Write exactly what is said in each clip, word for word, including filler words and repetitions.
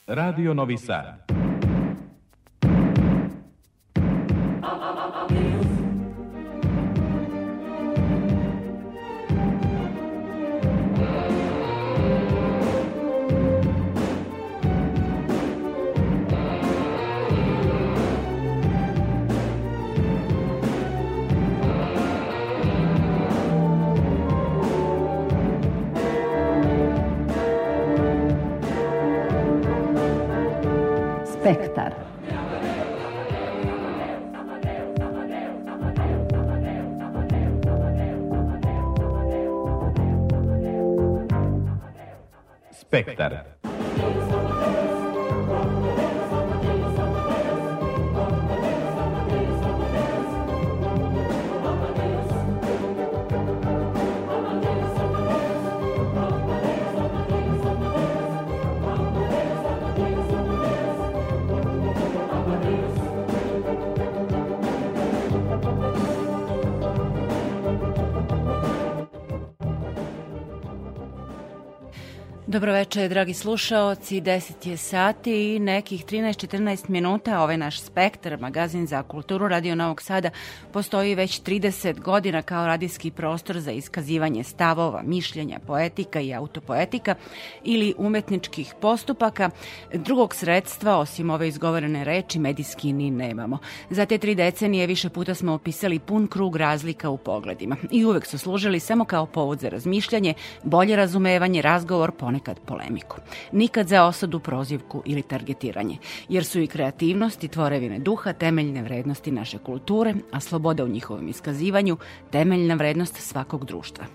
Radio Novi Sad. Spektar. Spektar. Dobroveče, dragi slušaoci, deset je sati i nekih trinaest četrnaest minuta. Ovaj naš Spektar, magazin za kulturu Radio Novog Sada, postoji već trideset godina kao radijski prostor za iskazivanje stavova, mišljenja, poetika i autopoetika ili umetničkih postupaka. Drugog sredstva, osim ove izgovorene reči, medijski ni nemamo. Za te tri decenije više puta smo opisali pun krug razlika u pogledima i uvek su služili samo kao povod za razmišljanje, bolje razumevanje, razgovor, ponekad polemiku. Nikad za osudu, prozivku ili targetiranje, jer su i kreativnost i tvorevine duha temeljne vrednosti naše kulture, a sloboda u njihovom iskazivanju temeljna vrednost svakog društva.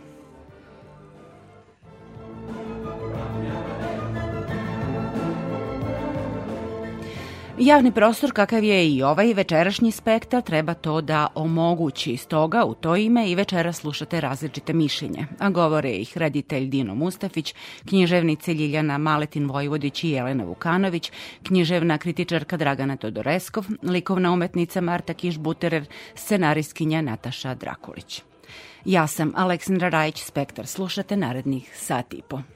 Javni prostor, kakav je i ovaj večerašnji Spektar, treba to da omogući. Stoga u to ime i večera slušate različite mišljenja, a govore ih reditelj Dino Mustafić, književnice Ljiljana Maletin Vojvodić i Jelena Vukanović, književna kritičarka Dragana Todoreskov, likovna umetnica Marta Kiš-Buterer, scenaristkinja Nataša Drakulić. Ja sam Aleksandra Rajić. Spektar slušate narednih sat i po.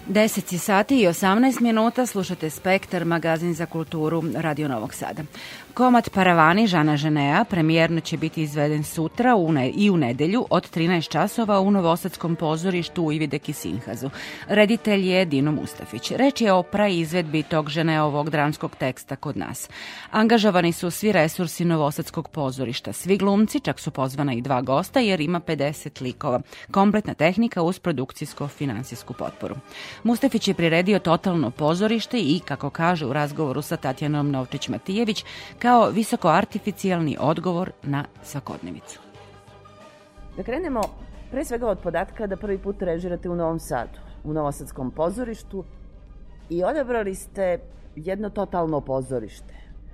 deset sati i osamnaest minuta, slušate Spektar, magazin za kulturu Radio Novog Sada. Komad Paravani Žana Ženea premijerno će biti izveden sutra u ne, i u nedelju od trinaest časova u Novosadskom pozorištu u Ivideki Sinhazu. Reditelj je Dino Mustafić. Reč je o praizvedbi tog Ženeovog dramskog teksta kod nas. Angažovani su svi resursi Novosadskog pozorišta, svi glumci, čak su pozvana i dva gosta jer ima pedeset likova. Kompletna tehnika uz produkcijsko-finansijsku potporu. Mustafić je priredio totalno pozorište i, kako kaže u razgovoru sa Tatjanom Novčić-Matijević, kao visoko artificijalni odgovor na svakodnevicu. Da krenemo pre svega od podatka da prvi put režirate u Novom Sadu, u Novosadskom pozorištu i odabrali ste jedno totalno pozorište.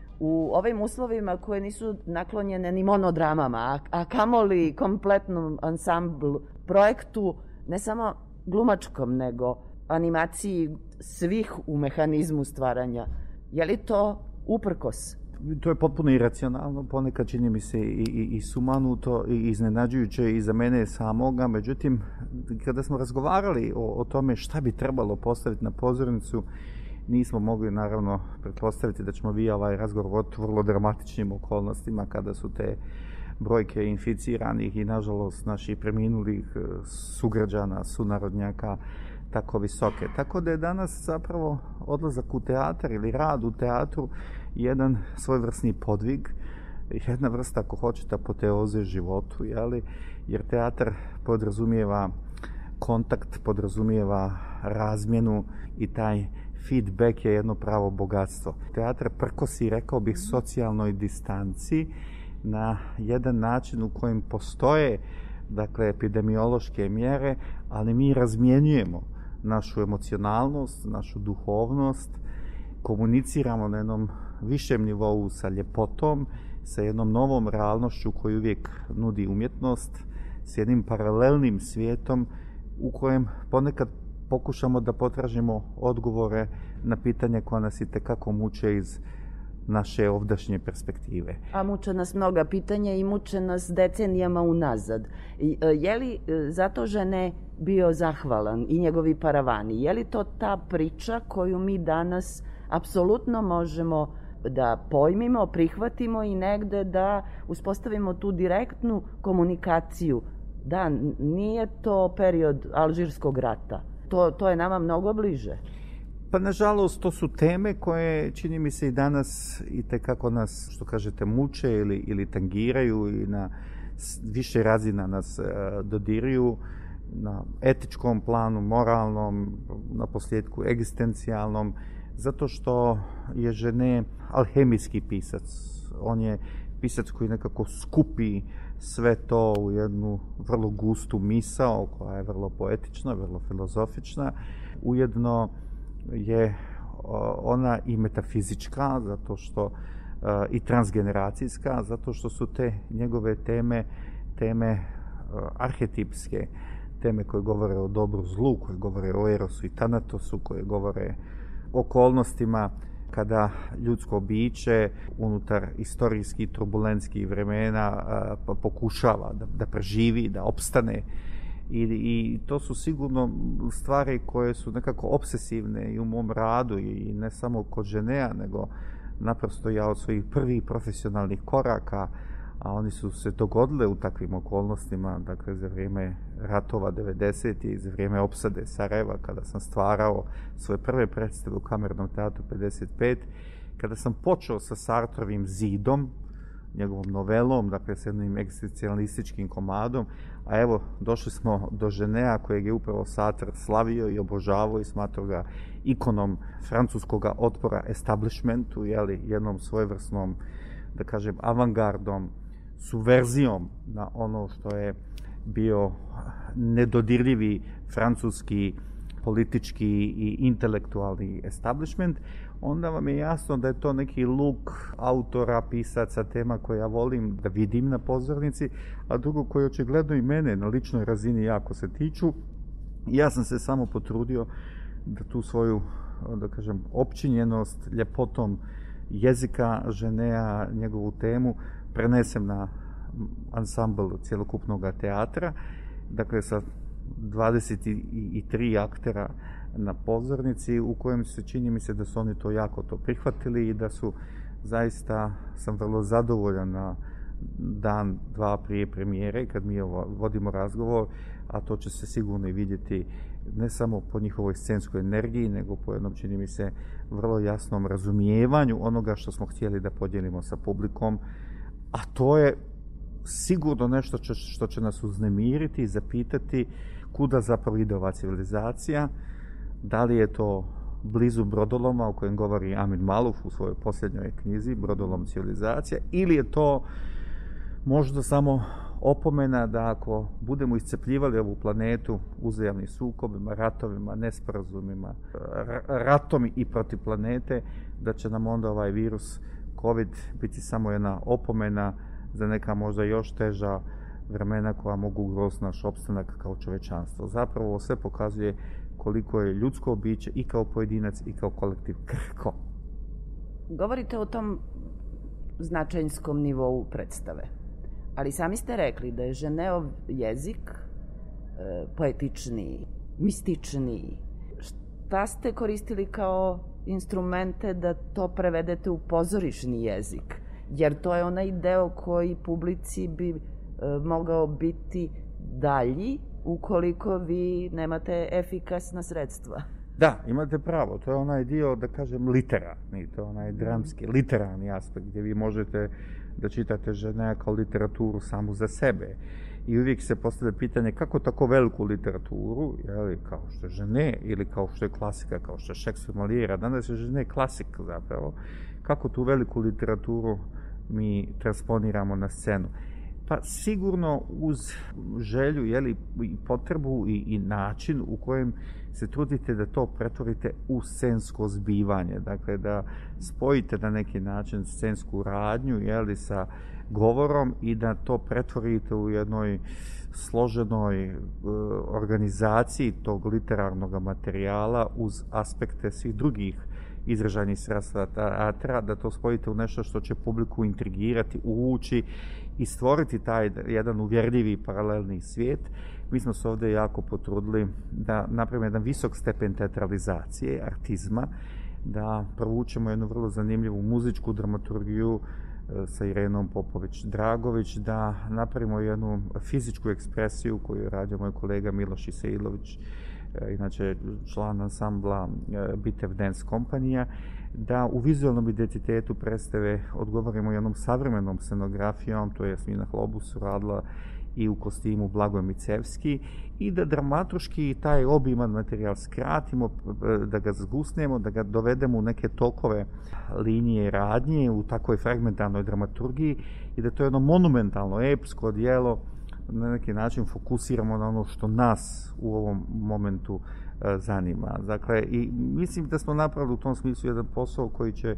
U ovim uslovima koje nisu naklonjene ni monodramama, a, a kamoli kompletnom ansamblu projektu, ne samo glumačkom, nego animaciji svih u mehanizmu stvaranja. Je li to uprkos? To je potpuno iracionalno, ponekad čini mi se i, i, i sumanuto i iznenađujuće i za mene samoga. Međutim, kada smo razgovarali o, o tome šta bi trebalo postaviti na pozornicu, nismo mogli naravno pretpostaviti da ćemo vi ovaj razgovor voditi vrlo dramatičnim okolnostima kada su te brojke inficiranih i nažalost naših preminulih sugrađana, sunarodnjaka tako visoke. Tako da je danas zapravo odlazak u teatar ili rad u teatru jedan svojevrsni podvig, jedna vrsta, ako hoćete, apoteoze životu, jeli? Jer teatar podrazumijeva kontakt, podrazumijeva razmjenu i taj feedback je jedno pravo bogatstvo. Teatar prkosi, rekao bih, socijalnoj distanci na jedan način u kojem postoje, dakle, epidemiološke mjere, ali mi razmjenjujemo našu emocionalnost, našu duhovnost, komuniciramo na jednom višem nivou sa ljepotom, sa jednom novom realnošću koju uvijek nudi umjetnost, s jednim paralelnim svijetom u kojem ponekad pokušamo da potražimo odgovore na pitanja koja nas itekako muče iz naše ovdašnje perspektive. A muče nas mnoga pitanja i muče nas decenijama unazad. Je li zato Žene bio zahvalan i njegovi paravani? Je li to ta priča koju mi danas apsolutno možemo da pojmimo, prihvatimo i negde da uspostavimo tu direktnu komunikaciju? Da, nije to period Alžirskog rata. To, to je nama mnogo bliže. Pa nažalost to su teme koje čini mi se i danas i tekako nas, što kažete, muče ili, ili tangiraju i na više razina nas uh, dodiruju na etičkom planu, moralnom, na posljedku egzistencijalnom, zato što je Žene alhemijski pisac. On je pisac koji nekako skupi sve to u jednu vrlo gustu misao koja je vrlo poetična, vrlo filozofična. Ujedno je ona i metafizička, zato što i transgeneracijska, zato što su te njegove teme, teme arhetipske, teme koje govore o dobru zlu, koje govore o Erosu i Tanatosu, koje govore o okolnostima kada ljudsko biće unutar istorijskih turbulentskih vremena pa pokušava da, da preživi, da opstane. I, I to su sigurno stvari koje su nekako obsesivne i u mom radu i ne samo kod Ženea, nego naprosto ja od svojih prvih profesionalnih koraka, a oni su se dogodile u takvim okolnostima, dakle za vrijeme ratova devedesetih i za vrijeme opsade Sarajeva, kada sam stvarao svoje prve predstave u Kamernom teatru pedeset pet, kada sam počeo sa Sartrovim Zidom, njegovom novelom, dakle s jednim egzistencijalističkim komadom, a evo, došli smo do Ženea kojeg je upravo Sartre slavio i obožavao i smatrao ga ikonom francuskog otpora establishmentu, jeli, jednom svojevrsnom, da kažem, avangardom, subverzijom na ono što je bio nedodirljivi francuski politički i intelektualni establishment, onda vam je jasno da je to neki luk autora, pisaca, tema koje ja volim da vidim na pozornici, a drugo koje očigledno i mene na ličnoj razini jako se tiču. Ja sam se samo potrudio da tu svoju, da kažem, opčinjenost ljepotom jezika Ženea, njegovu temu, prenesem na ansambl cjelokupnog teatra, dakle sa dvadeset tri aktera na pozornici u kojem se čini mi se da su oni to jako to prihvatili i da su zaista, sam vrlo zadovoljan na dan, dva prije premijere kad mi ovo, vodimo razgovor, a to će se sigurno i vidjeti ne samo po njihovoj scenskoj energiji, nego po jednom, čini mi se, vrlo jasnom razumijevanju onoga što smo htjeli da podijelimo sa publikom, a to je sigurno nešto će, što će nas uznemiriti i zapitati kuda zapravo ide ova civilizacija, da li je to blizu brodoloma o kojem govori Amin Maluf u svojoj posljednjoj knjizi Brodolom civilizacija, ili je to možda samo opomena da ako budemo iscrpljivali ovu planetu uzajamnim sukobima, ratovima, nesporazumima, ratom i protiv planete, da će nam onda ovaj virus COVID biti samo jedna opomena za neka možda još teža vremena koja mogu ugroziti naš opstanak kao čovečanstvo. Zapravo ovo sve pokazuje koliko je ljudsko biće i kao pojedinac i kao kolektiv krhko. Govorite o tom značajnskom nivou predstave, ali sami ste rekli da je Ženeov jezik e, poetičniji, mističniji. Šta ste koristili kao instrumente da to prevedete u pozorišni jezik? Jer to je onaj deo koji publici bi e, mogao biti dalji ukoliko vi nemate efikasna sredstva. Da, imate pravo. To je onaj dio, da kažem, literarni. To je onaj dramski, literarni aspekt gdje vi možete da čitate Ženea kao literaturu samu za sebe. I uvijek se postavlja pitanje kako tako veliku literaturu, jeli, kao što je Žene ili kao što je klasika, kao što je Šekspir, Molière, danas je Žene klasik zapravo, kako tu veliku literaturu mi transponiramo na scenu. Pa sigurno uz želju, jeli, i potrebu i, i način u kojem se trudite da to pretvorite u scensko zbivanje. Dakle, da spojite na neki način scensku radnju, jeli, sa govorom i da to pretvorite u jednoj složenoj e, organizaciji tog literarnog materijala uz aspekte svih drugih izražajnih sredstva teatra, da to spojite u nešto što će publiku intrigirati, uvući i stvoriti taj jedan uvjerljivi paralelni svijet. Mi smo se ovdje jako potrudili da napravimo jedan visok stepen teatralizacije, artizma, da provučemo jednu vrlo zanimljivu muzičku dramaturgiju sa Irenom Popović-Dragović, da napravimo jednu fizičku ekspresiju koju je radio moj kolega Miloš Isailović, inače član ansambla Bitev Dance kompanija, da u vizualnom identitetu predstave odgovorimo jednom savremenom scenografijom, to je Jasmina Hlobus radila i u kostimu Blagoje Micevski, i da dramaturški taj obiman materijal skratimo, da ga zgusnemo, da ga dovedemo u neke tokove linije radnje, u takvoj fragmentarnoj dramaturgiji i da to je jedno monumentalno, epsko djelo na neki način fokusiramo na ono što nas u ovom momentu e, zanima. Dakle, i mislim da smo napravili u tom smislu jedan posao koji će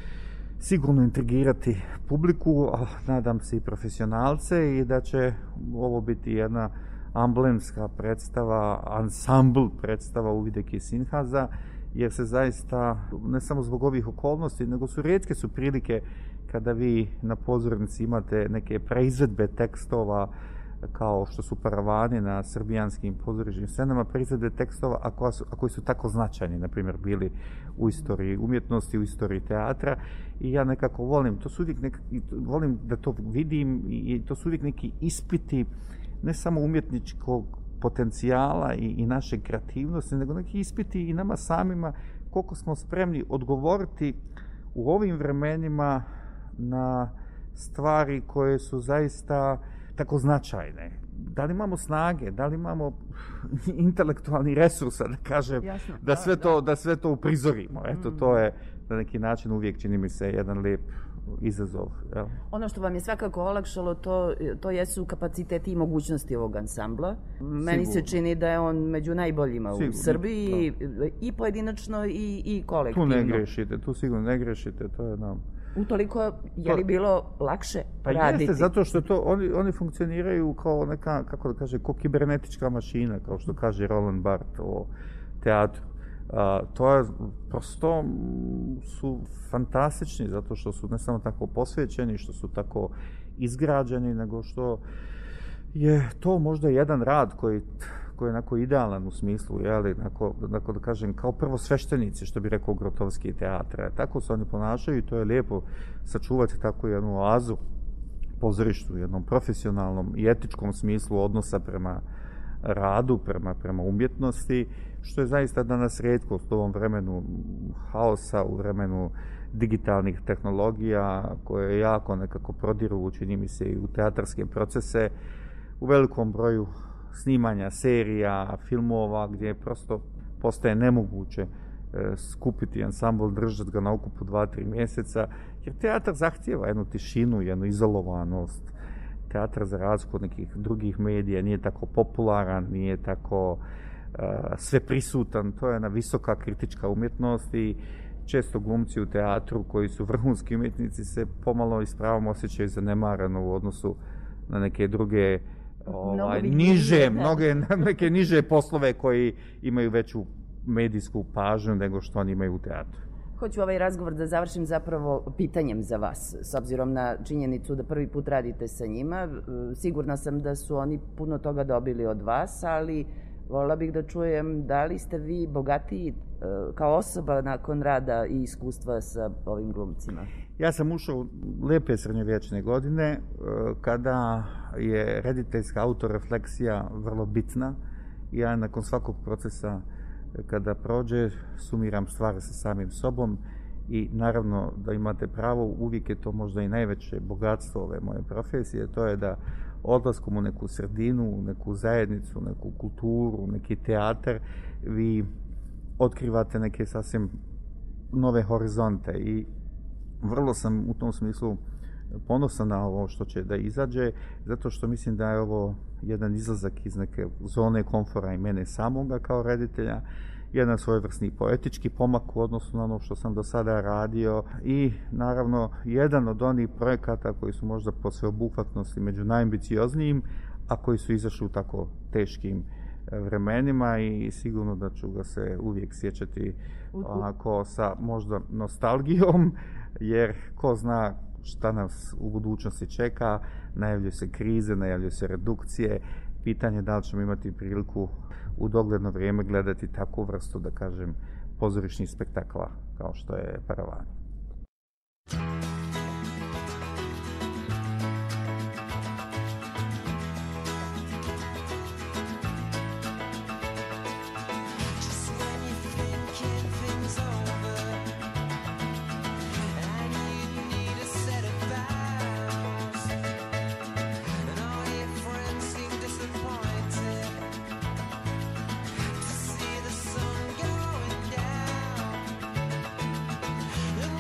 sigurno intrigirati publiku, a nadam se i profesionalce, i da će ovo biti jedna amblemska predstava, ansambl predstava Uvideke Sinhaza, jer se zaista, ne samo zbog ovih okolnosti, nego su rijetke su prilike kada vi na pozornici imate neke preizvedbe tekstova kao što su Paravani na srbijanskim pozorišnim scenama, preizvedbe tekstova, a, koja su, a koji su tako značajni, na primjer, bili u istoriji umjetnosti, u istoriji teatra, i ja nekako volim, to su uvijek nek, volim da to vidim, i to su uvijek neki ispiti, ne samo umjetničkog potencijala i, i naše kreativnosti, nego neki ispiti i nama samima koliko smo spremni odgovoriti u ovim vremenima na stvari koje su zaista tako značajne. Da li imamo snage, da li imamo intelektualni resursa, da kažem, Jasno, da, sve da, to, da. da sve to uprizorimo. Eto, mm. to je na neki način uvijek, čini mi se, jedan lijep izazov. Jel? Ono što vam je svakako olakšalo, to, to jesu kapaciteti i mogućnosti ovog ansambla. Meni Sigurno. se čini da je on među najboljima Sigurno. u Srbiji, da. i pojedinačno i, i kolektivno. Tu ne grešite, tu sigurno ne grešite, to je nam... Utoliko je li bilo lakše pa raditi? Pa jeste, zato što to, oni, oni funkcioniraju kao neka, kako da kaže, kao kibernetička mašina, kao što kaže Roland Barthes o teatru. A, to je, prosto su fantastični, zato što su ne samo tako posvećeni, što su tako izgrađeni, nego što je to možda jedan rad koji, koji je onako idealan u smislu, jeli, onako, onako da kažem, kao prvo sveštenici, što bi rekao Grotovski teatra. Tako se oni ponašaju i to je lijepo sačuvati tako jednu oazu pozorištu, u jednom profesionalnom i etičkom smislu odnosa prema radu, prema, prema umjetnosti, što je zaista danas rijetko u ovom vremenu haosa, u vremenu digitalnih tehnologija koje jako nekako prodiru, čini mi se, i u teatarske procese, u velikom broju snimanja serija, filmova, gdje prosto postaje nemoguće e, skupiti ansambl, držati ga na okupu dva, tri mjeseca, jer teatar zahtijeva jednu tišinu, jednu izolovanost. Teatar, za razliku od nekih drugih medija, nije tako popularan, nije tako uh, sveprisutan, to je jedna visoka kritička umjetnost i često glumci u teatru koji su vrhunski umjetnici se pomalo i s pravom osjećaju zanemareno u odnosu na neke druge ovaj, niže, mnoge, neke niže poslove koji imaju veću medijsku pažnju nego što oni imaju u teatru. Hoću ovaj razgovor da završim zapravo pitanjem za vas, s obzirom na činjenicu da prvi put radite sa njima. Sigurna sam da su oni puno toga dobili od vas, ali voljela bih da čujem da li ste vi bogatiji kao osoba nakon rada i iskustva sa ovim glumcima. Ja sam ušao u lijepe srednjovječne godine, kada je rediteljska autorefleksija vrlo bitna. Ja nakon svakog procesa kada prođe, sumiram stvari sa samim sobom i naravno da imate pravo, uvijek je to možda i najveće bogatstvo ove moje profesije, to je da odlaskom u neku sredinu, u neku zajednicu, neku kulturu, neki teatar, vi otkrivate neke sasvim nove horizonte i vrlo sam u tom smislu ponosan na ovo što će da izađe, zato što mislim da je ovo jedan izlazak iz neke zone komfora i mene samoga kao reditelja, jedan svojevrsni poetički pomak u odnosu na ono što sam do sada radio i naravno jedan od onih projekata koji su možda po sveobuhvatnosti među najambicioznijim, a koji su izašli u tako teškim vremenima i sigurno da ću ga se uvijek sjećati onako sa možda nostalgijom, jer ko zna šta nas u budućnosti čeka, najavljuju se krize, najavljuju se redukcije, pitanje da li ćemo imati priliku u dogledno vrijeme gledati takvu vrstu, da kažem, pozorišnih spektakla kao što je Paravan. And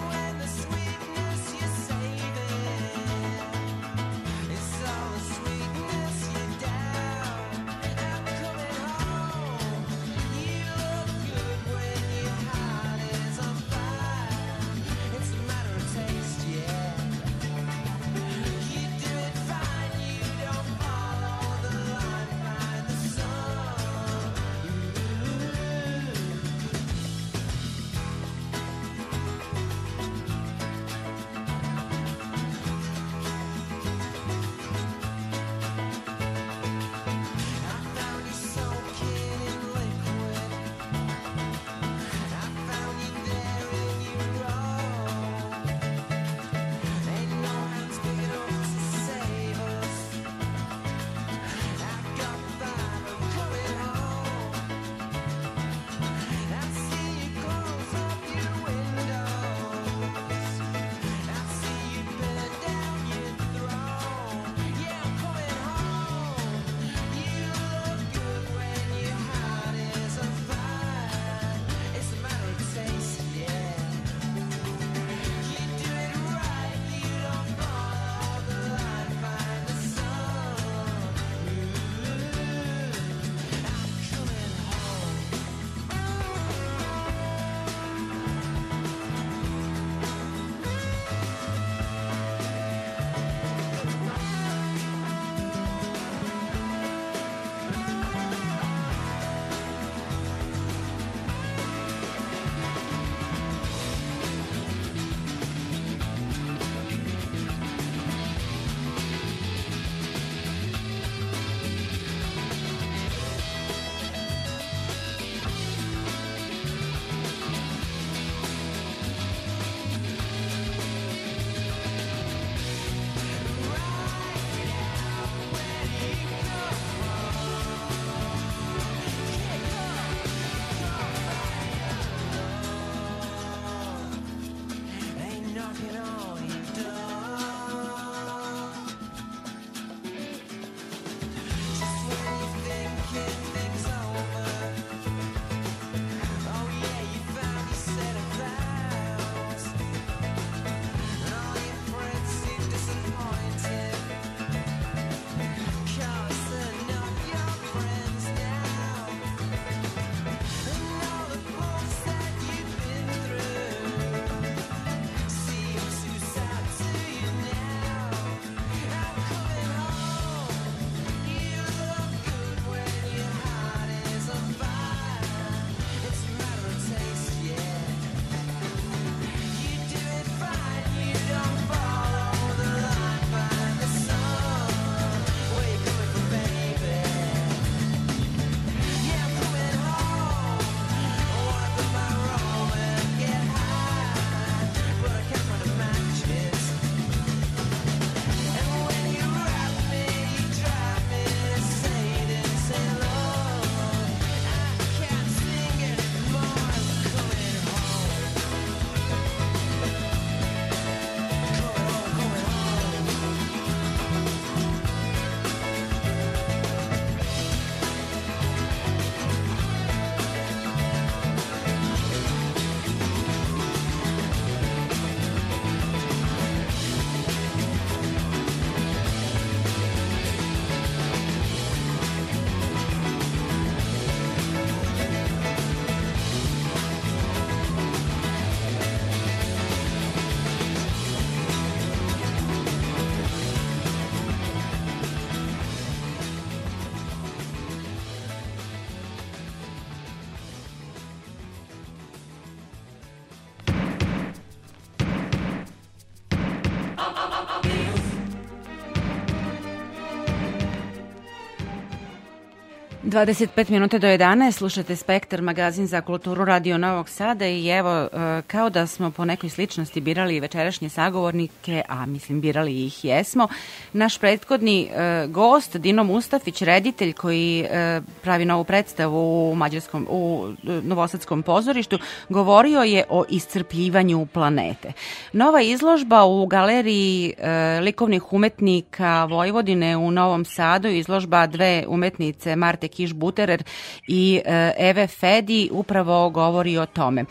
dvadeset pet minuta do jedanaest, slušate Spektar, magazin za kulturu Radio Novog Sada i evo, kao da smo po nekoj sličnosti birali večerašnje sagovornike, a mislim birali ih jesmo, naš prethodni gost, Dino Mustafić, reditelj koji pravi novu predstavu u, mađarskom, u Novosadskom pozorištu, govorio je o iscrpljivanju planete. Nova izložba u galeriji likovnih umetnika Vojvodine u Novom Sadu, izložba dve umetnice, Marte Kiš-Buterer i Eve Fedi, upravo govori o tome.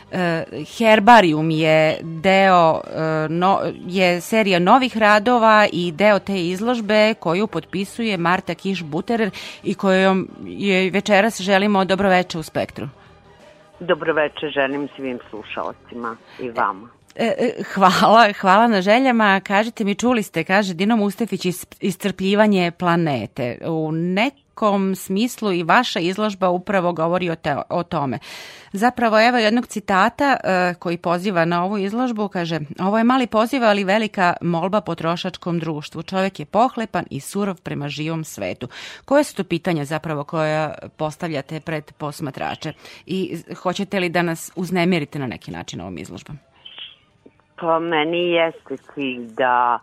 Herbarium je deo, no, je serija novih radova i deo te izložbe koju potpisuje Marta Kiš-Buterer i kojom je večeras želimo dobroveče u Spektru. Dobroveče želim svim slušalcima i vama. Hvala, hvala na željama. Kažite mi, čuli ste, kaže Dino Mustafić, iscrpljivanje planete. U nekom smislu i vaša izložba upravo govori o, te, o tome. Zapravo, evo jednog citata uh, koji poziva na ovu izložbu, kaže: ovo je mali poziv, ali velika molba potrošačkom društvu. Čovjek je pohlepan i surov prema živom svetu. Koje su to pitanja zapravo koja postavljate pred posmatrače? I hoćete li da nas uznemirite na neki način ovom izložbom? Pa meni jeste cilj da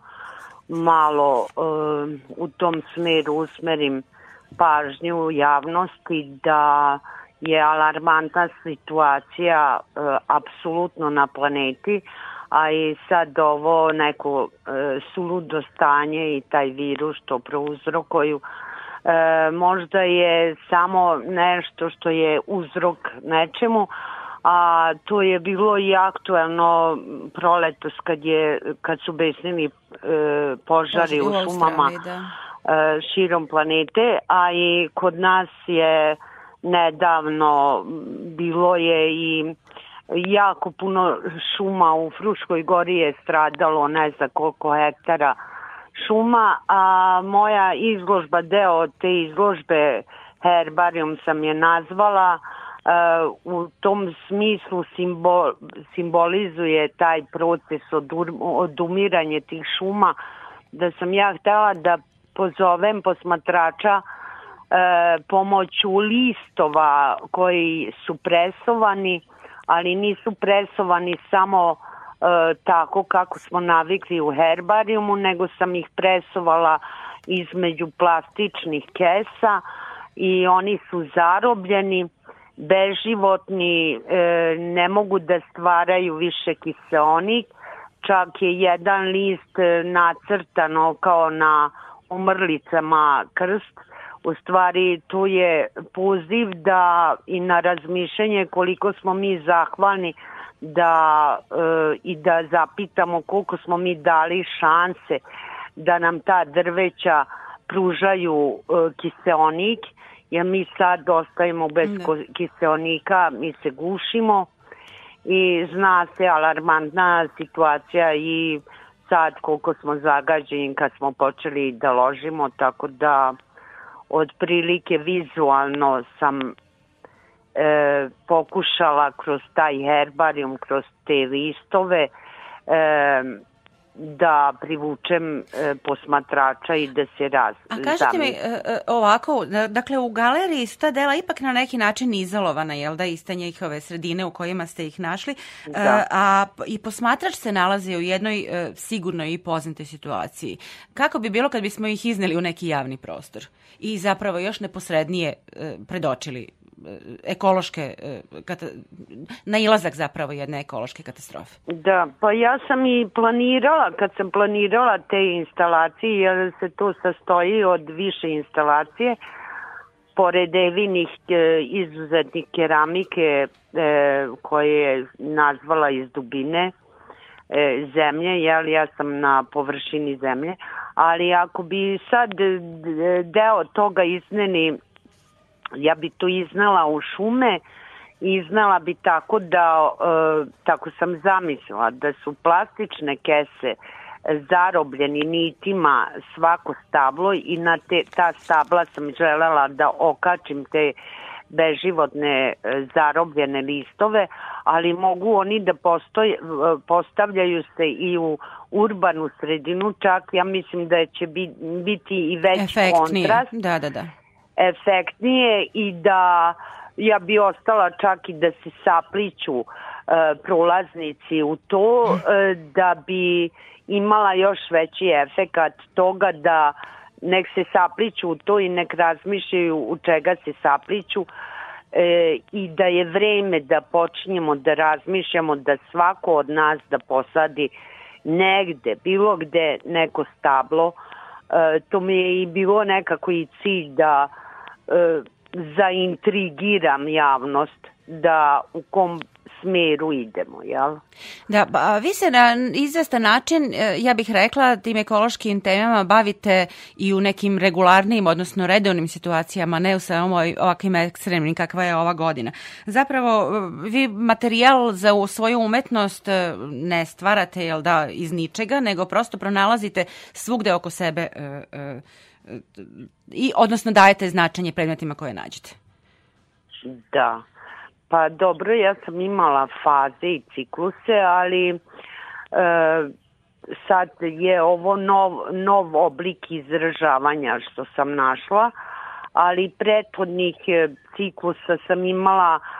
malo uh, u tom smeru usmerim pažnju javnosti da je alarmantna situacija uh, apsolutno na planeti, a i sad ovo neko uh, suludo stanje i taj virus što prouzrokuju uh, možda je samo nešto što je uzrok nečemu, a to je bilo i aktuelno proletos kad je kad su besnili e, požari u, u šumama da. e, širom planete, a i kod nas je nedavno bilo je i jako puno šuma u Fruškoj gori je stradalo, ne znam koliko hektara šuma, a moja izložba, deo te izložbe Herbarium sam je nazvala. Uh, u tom smislu simbol, simbolizuje taj proces odur, odumiranje tih šuma, da sam ja htjela da pozovem posmatrača uh, pomoću listova koji su presovani, ali nisu presovani samo uh, tako kako smo navikli u herbarijumu, nego sam ih presovala između plastičnih kesa i oni su zarobljeni, beživotni, e, ne mogu da stvaraju više kiseonik, čak je jedan list nacrtano kao na umrlicama krst. U stvari tu je poziv da i na razmišljanje koliko smo mi zahvalni da e, i da zapitamo koliko smo mi dali šanse da nam ta drveća pružaju e, kiseonik, jer mi sad ostajemo bez da. kiseonika, mi se gušimo i zna se alarmantna situacija i sad koliko smo zagađeni kad smo počeli da ložimo, tako da otprilike vizualno sam e, pokušala kroz taj herbarium, kroz te listove e, da privučem e, posmatrača i da se raz... A kažete mi e, ovako, dakle u galeriji su ta dela ipak na neki način izolovana, jel da, iste njihove sredine u kojima ste ih našli, da. e, a i posmatrač se nalazi u jednoj e, sigurnoj i poznatoj situaciji. Kako bi bilo kad bismo ih izneli u neki javni prostor i zapravo još neposrednije e, predočili ekološke, nailazak zapravo jedne ekološke katastrofe? Da, pa ja sam i planirala, kad sam planirala te instalacije, jer se to sastoji od više instalacije, pored Evinih izuzetnih keramike koje je nazvala iz dubine zemlje, jel, ja sam na površini zemlje, ali ako bi sad deo toga izneni, ja bi to iznala u šume, iznala bi tako da, e, tako sam zamislila, da su plastične kese zarobljeni nitima svako stablo i na te, ta stabla sam želela da okačim te beživotne zarobljene listove, ali mogu oni da postoj, postavljaju se i u urbanu sredinu, čak ja mislim da će biti i veći efektnije. Kontrast. Da, da, da. efektnije i da ja bi ostala čak i da se sapliću e, prolaznici u to, e, da bi imala još veći efekat toga da nek se sapliću u to i nek razmišljaju u čega se sapliću, e, i da je vreme da počinjemo da razmišljamo da svako od nas da posadi negde, bilo gde neko stablo. E, to mi je i bilo nekako i cilj da e, zaintrigiram javnost da u kom smeru idemo, jel? Da, ba, vi se na izvestan način, ja bih rekla, tim ekološkim temama bavite i u nekim regularnim, odnosno redovnim situacijama, ne u samo ovakvim ekstremnim kakva je ova godina. Zapravo, vi materijal za svoju umetnost ne stvarate, jel da, iz ničega, nego prosto pronalazite svugde oko sebe i odnosno dajete značenje predmetima koje nađete. Da. Pa dobro, ja sam imala faze i cikluse, ali e, sad je ovo nov, nov oblik izražavanja što sam našla, ali prethodnih ciklusa sam imala e,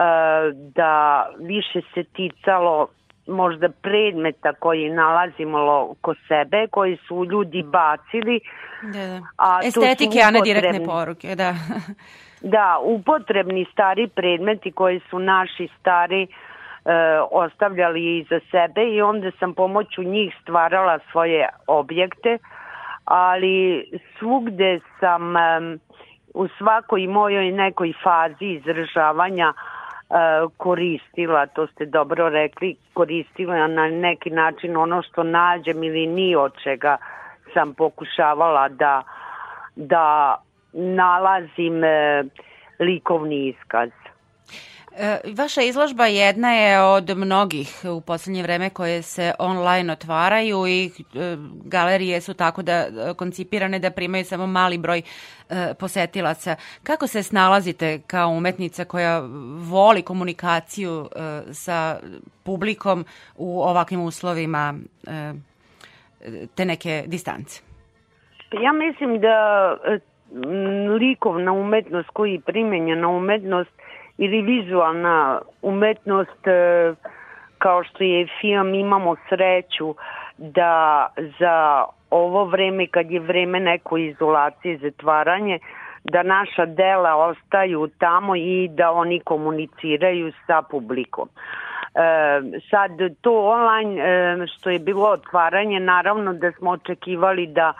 da više se ticalo možda predmeta koji nalazimo oko sebe, koji su ljudi bacili. Da, da. A estetike, a ne direktne poruke, da. Da, upotrebni stari predmeti koji su naši stari e, ostavljali iza sebe i onda sam pomoću njih stvarala svoje objekte, ali svugde sam e, u svakoj mojoj nekoj fazi izražavanja e, koristila, to ste dobro rekli, koristila na neki način ono što nađem ili ni od čega sam pokušavala da da nalazim e, likovni iskaz. E, vaša izložba jedna je od mnogih u poslednje vreme koje se online otvaraju i e, galerije su tako da koncipirane da primaju samo mali broj e, posetilaca. Kako se snalazite kao umetnica koja voli komunikaciju e, sa publikom u ovakvim uslovima e, te neke distance? Ja mislim da likovna umetnost koji je primenjena umetnost ili vizualna umetnost, kao što je film, imamo sreću da za ovo vreme, kad je vreme neko izolacije, zatvaranje, da naša dela ostaju tamo i da oni komuniciraju sa publikom. E, sad to online e, što je bilo otvaranje, naravno da smo očekivali da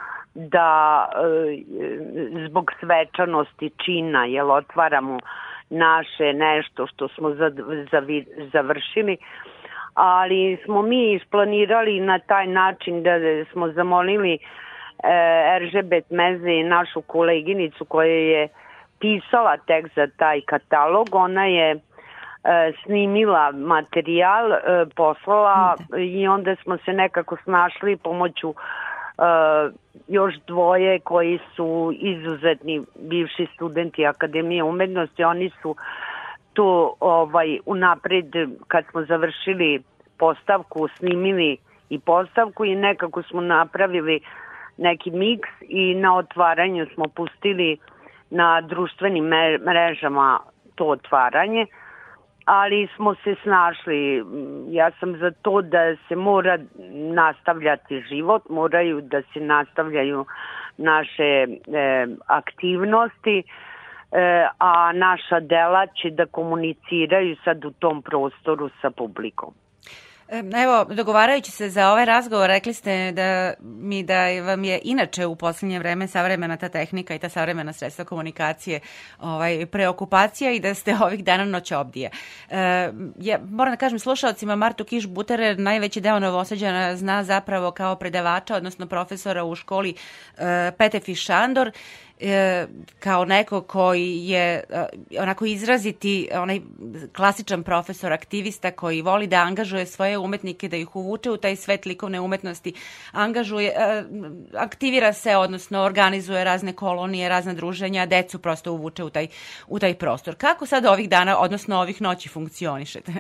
da e, zbog svečanosti čina, jel, otvaramo naše nešto što smo završili, ali smo mi isplanirali na taj način da smo zamolili e, Eržebet Meze, našu koleginicu koja je pisala tekst za taj katalog. Ona je e, snimila materijal, e, poslala i onda smo se nekako snašli pomoću Uh, još dvoje koji su izuzetni bivši studenti Akademije umetnosti. Oni su to ovaj, unapred, kad smo završili postavku, snimili i postavku i nekako smo napravili neki miks i na otvaranju smo pustili na društvenim mrežama to otvaranje, ali smo se snašli. Ja sam za to da se mora nastavljati život, moraju da se nastavljaju naše e, aktivnosti, e, a naša dela će da komuniciraju sad u tom prostoru sa publikom. Evo, dogovarajući se za ovaj razgovor, rekli ste da mi da vam je inače u posljednje vreme savremena ta tehnika i ta savremena sredstva komunikacije ovaj, preokupacija i da ste ovih dana noćobdije. E, ja moram da kažem slušalcima, Martu Kiš-Buterer najveći deo Novosađana zna zapravo kao predavača, odnosno profesora u školi e, Petefi Šandor, kao neko koji je onako izraziti, onaj klasičan profesor, aktivista koji voli da angažuje svoje umetnike, da ih uvuče u taj svet likovne umetnosti, angažuje, aktivira se, odnosno organizuje razne kolonije, razne druženja, decu prosto uvuče u taj, u taj prostor. Kako sad ovih dana, odnosno ovih noći funkcionišete?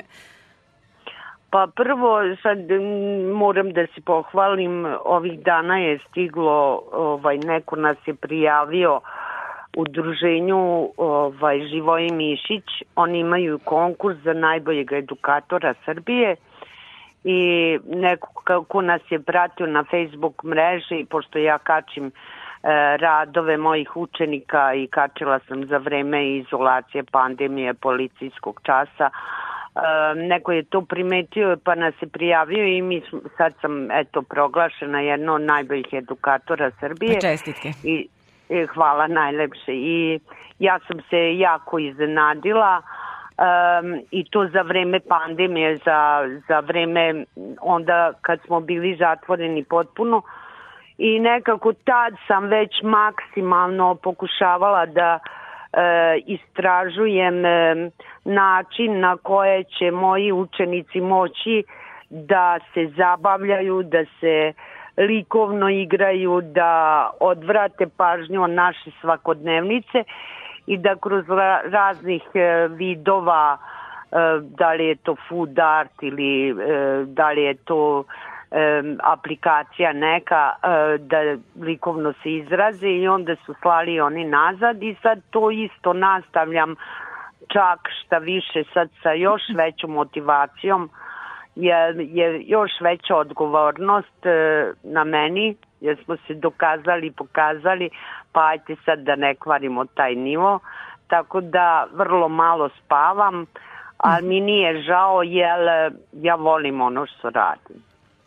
Pa prvo sad moram da se pohvalim, ovih dana je stiglo, ovaj, neko nas je prijavio udruženju ovaj, Živoji Mišić. Oni imaju konkurs za najboljeg edukatora Srbije i neko ko nas je pratio na Facebook mreži, pošto ja kačim e, radove mojih učenika i kačila sam za vreme izolacije, pandemije, policijskog časa, e, neko je to primetio pa nas je prijavio i mi sad sam eto proglašena jedna od najboljih edukatora Srbije. Čestitke. I hvala najlepše. I ja sam se jako iznenadila um, i to za vreme pandemije, za, za vreme onda kad smo bili zatvoreni potpuno. I nekako tad sam već maksimalno pokušavala da e, istražujem e, način na koje će moji učenici moći da se zabavljaju, da se likovno igraju, da odvrate pažnju od naše svakodnevnice i da kroz raznih vidova, da li je to food art ili da li je to aplikacija neka, da likovno se izraze i onda su slali oni nazad i sad to isto nastavljam, čak šta više sad sa još većom motivacijom, je, je još veća odgovornost e, na meni, jer smo se dokazali i pokazali, pa ajte sad da ne kvarimo taj nivo, tako da vrlo malo spavam, ali mi nije žao jer ja volim ono što radim.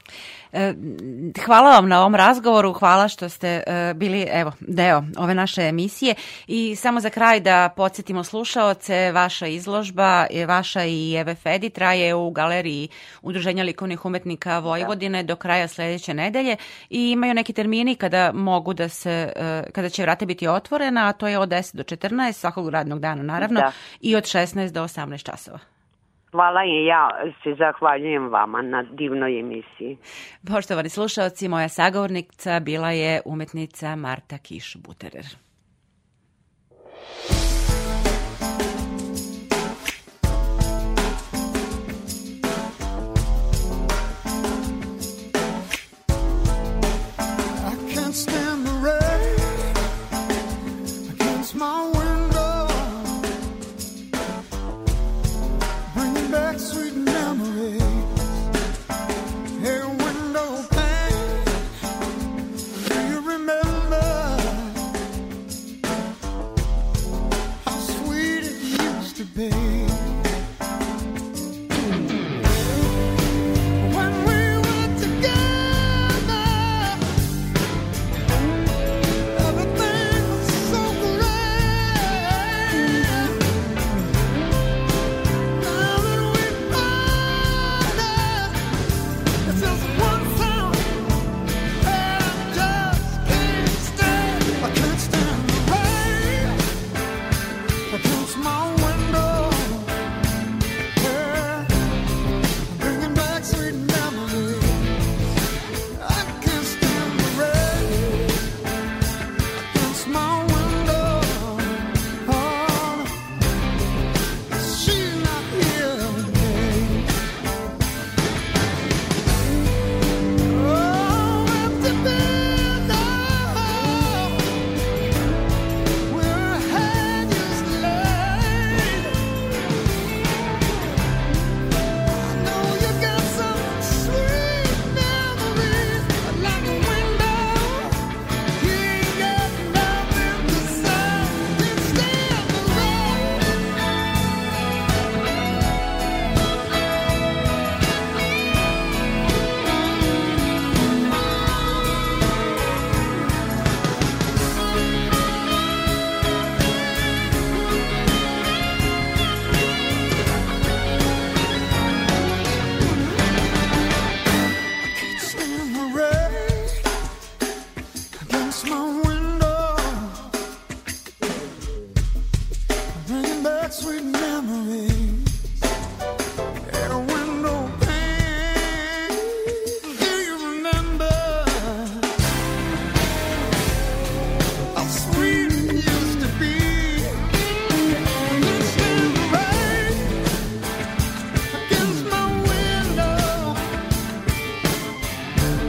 Hvala vam na ovom razgovoru, hvala što ste bili evo deo ove naše emisije i samo za kraj da podsjetimo slušaoce, vaša izložba, vaša i Eve Fedi traje u galeriji Udruženja likovnih umetnika Vojvodine do kraja sledeće nedelje i imaju neki termini kada mogu da se, kada će vrata biti otvorena, a to je od deset do četrnaest svakog radnog dana naravno da. I od šesnaest do osamnaest časova. Hvala i ja se zahvaljujem vama na divnoj emisiji. Poštovani slušaoci, moja sagovornica bila je umetnica Marta Kiš-Buterer.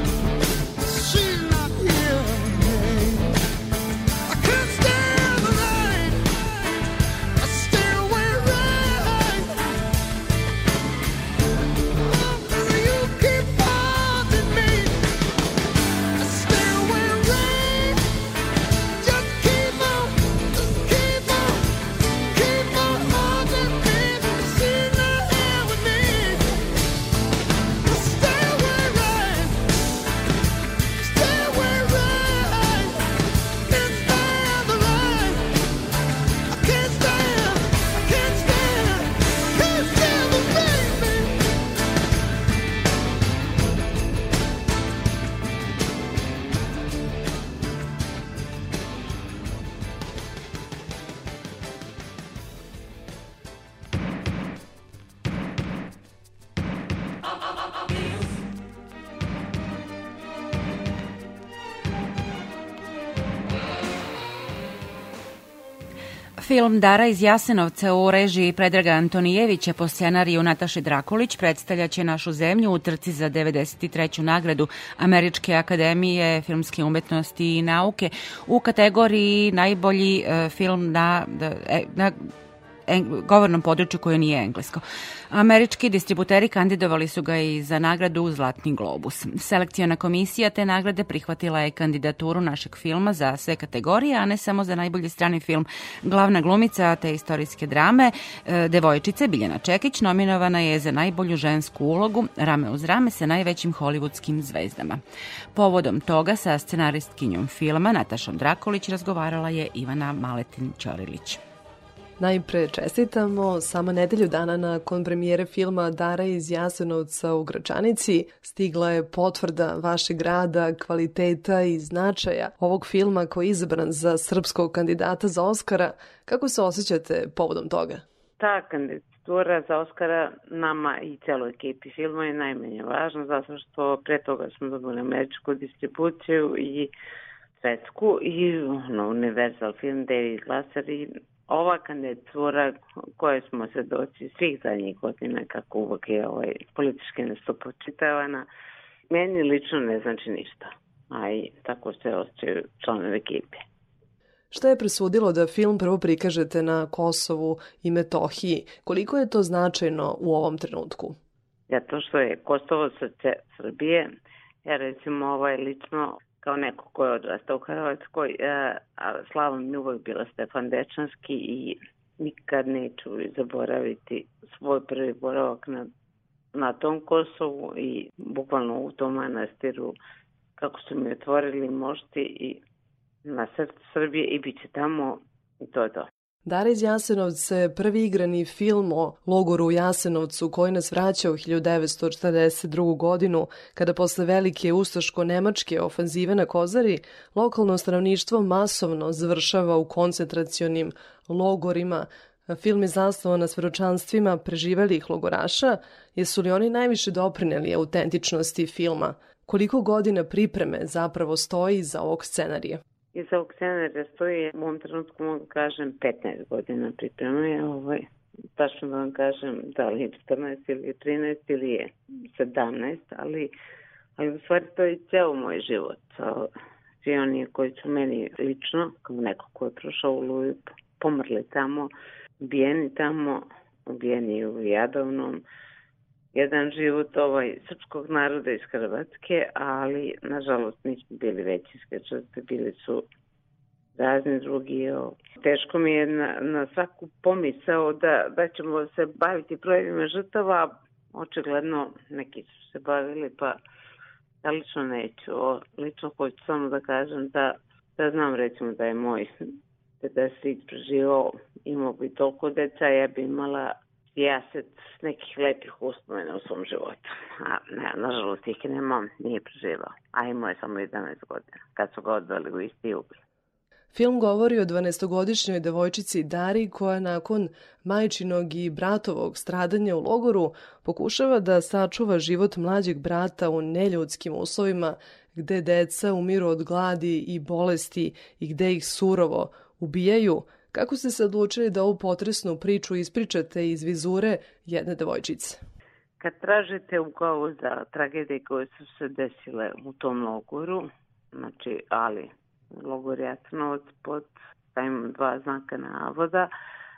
She's not here, hey. I can't stand the rain. Film Dara iz Jasenovca u režiji Predraga Antonijevića po scenariju Nataše Drakulić predstavljaće našu zemlju u trci za devedeset treću nagradu Američke akademije filmske umetnosti i nauke u kategoriji najbolji e, film na, na govornom području koje nije englesko. Američki distributeri kandidovali su ga i za nagradu Zlatni globus. Selekciona komisija te nagrade prihvatila je kandidaturu našeg filma za sve kategorije, a ne samo za najbolji strani film. Glavna glumica te istorijske drame, devojčice Biljana Čekić, nominovana je za najbolju žensku ulogu rame uz rame sa najvećim hollywoodskim zvezdama. Povodom toga sa scenaristkinjom filma Natašom Drakulić razgovarala je Ivana Maletin-Ćorilić. Najpre čestitamo, samo nedelju dana nakon premijere filma Dara iz Jasenovca u Gračanici stigla je potvrda vašeg rada, kvaliteta i značaja ovog filma koji je izabran za srpskog kandidata za Oskara. Kako se osjećate povodom toga? Ta kandidatura za Oskara nama i celoj ekipi filma je najmanje važna, zato što pre toga smo dobili američku distribuciju i svetsku i no, Universal Film, David Glasser i ova kandidatura koje smo se doći svih zadnjih godina kako uvijek je ovaj politički nastup počitavana, meni lično ne znači ništa, a i tako se osjećaju članovi ekipe. Šta je presudilo da film prvo prikažete na Kosovu i Metohiji? Koliko je to značajno u ovom trenutku? Zato što je Kosovo srce Srbije, ja recimo ovaj lično kao neko ko je odrastao u Hrvatskoj, a slava mi uvijek bila Stefan Dečanski i nikad neću zaboraviti svoj prvi boravak na, na tom Kosovu i bukvalno u tom manastiru kako su mi otvorili mošti i na srcu Srbije i bit će tamo i to je to. Dara iz Jasenovca je prvi igrani film o logoru u Jasenovcu koji nas vraća u hiljadu devetsto četrdeset drugu. godinu, kada posle velike ustaško-nemačke ofanzive na Kozari, lokalno stanovništvo masovno završava u koncentracionim logorima. Film je zasnovan na svedočanstvima preživelih logoraša. Jesu li oni najviše doprineli autentičnosti filma? Koliko godina pripreme zapravo stoji iza ovog scenarija? Iz ovog scenarija stoji, u ovom trenutku mogu kažem, petnaest godina pripreme. Ovaj, tačno da vam kažem da li je četrnaest ili trinaest ili je sedamnaest, ali, ali u stvari to je ceo moj život. Svi oni koji su meni lično, kao neko ko je prošao u Oluju, pomrli tamo, ubijeni tamo, ubijeni u Jadovnom. Jedan život ovaj srpskog naroda iz Hrvatske, ali nažalost nismo bili većinske žrtve, bili su razni drugi. Teško mi je na, na svaku pomisao da, da ćemo se baviti projevima žrtava, očigledno neki su se bavili, pa ja lično neću. O, lično hoću samo da kažem da, da znam recimo da je moj deda stric preživao, imao bi toliko deca, ja bi imala jaset nekih lepih uspomena u svom životu. A ne, nažalost ih nemam, nije preživao. A imao je samo jedanaest godina, kad su ga odveli u isti ubili. Film govori o dvanaestogodišnjoj devojčici Dari koja nakon majčinog i bratovog stradanja u logoru pokušava da sačuva život mlađeg brata u neljudskim uslovima gde deca umiru od gladi i bolesti i gde ih surovo ubijaju. Kako ste se odlučili da ovu potresnu priču ispričate iz vizure jedne devojčice? Kad tražite ukavu za tragedije koje su se desile u tom logoru, znači, ali logor Jasenovac pod stavim dva znaka navoda,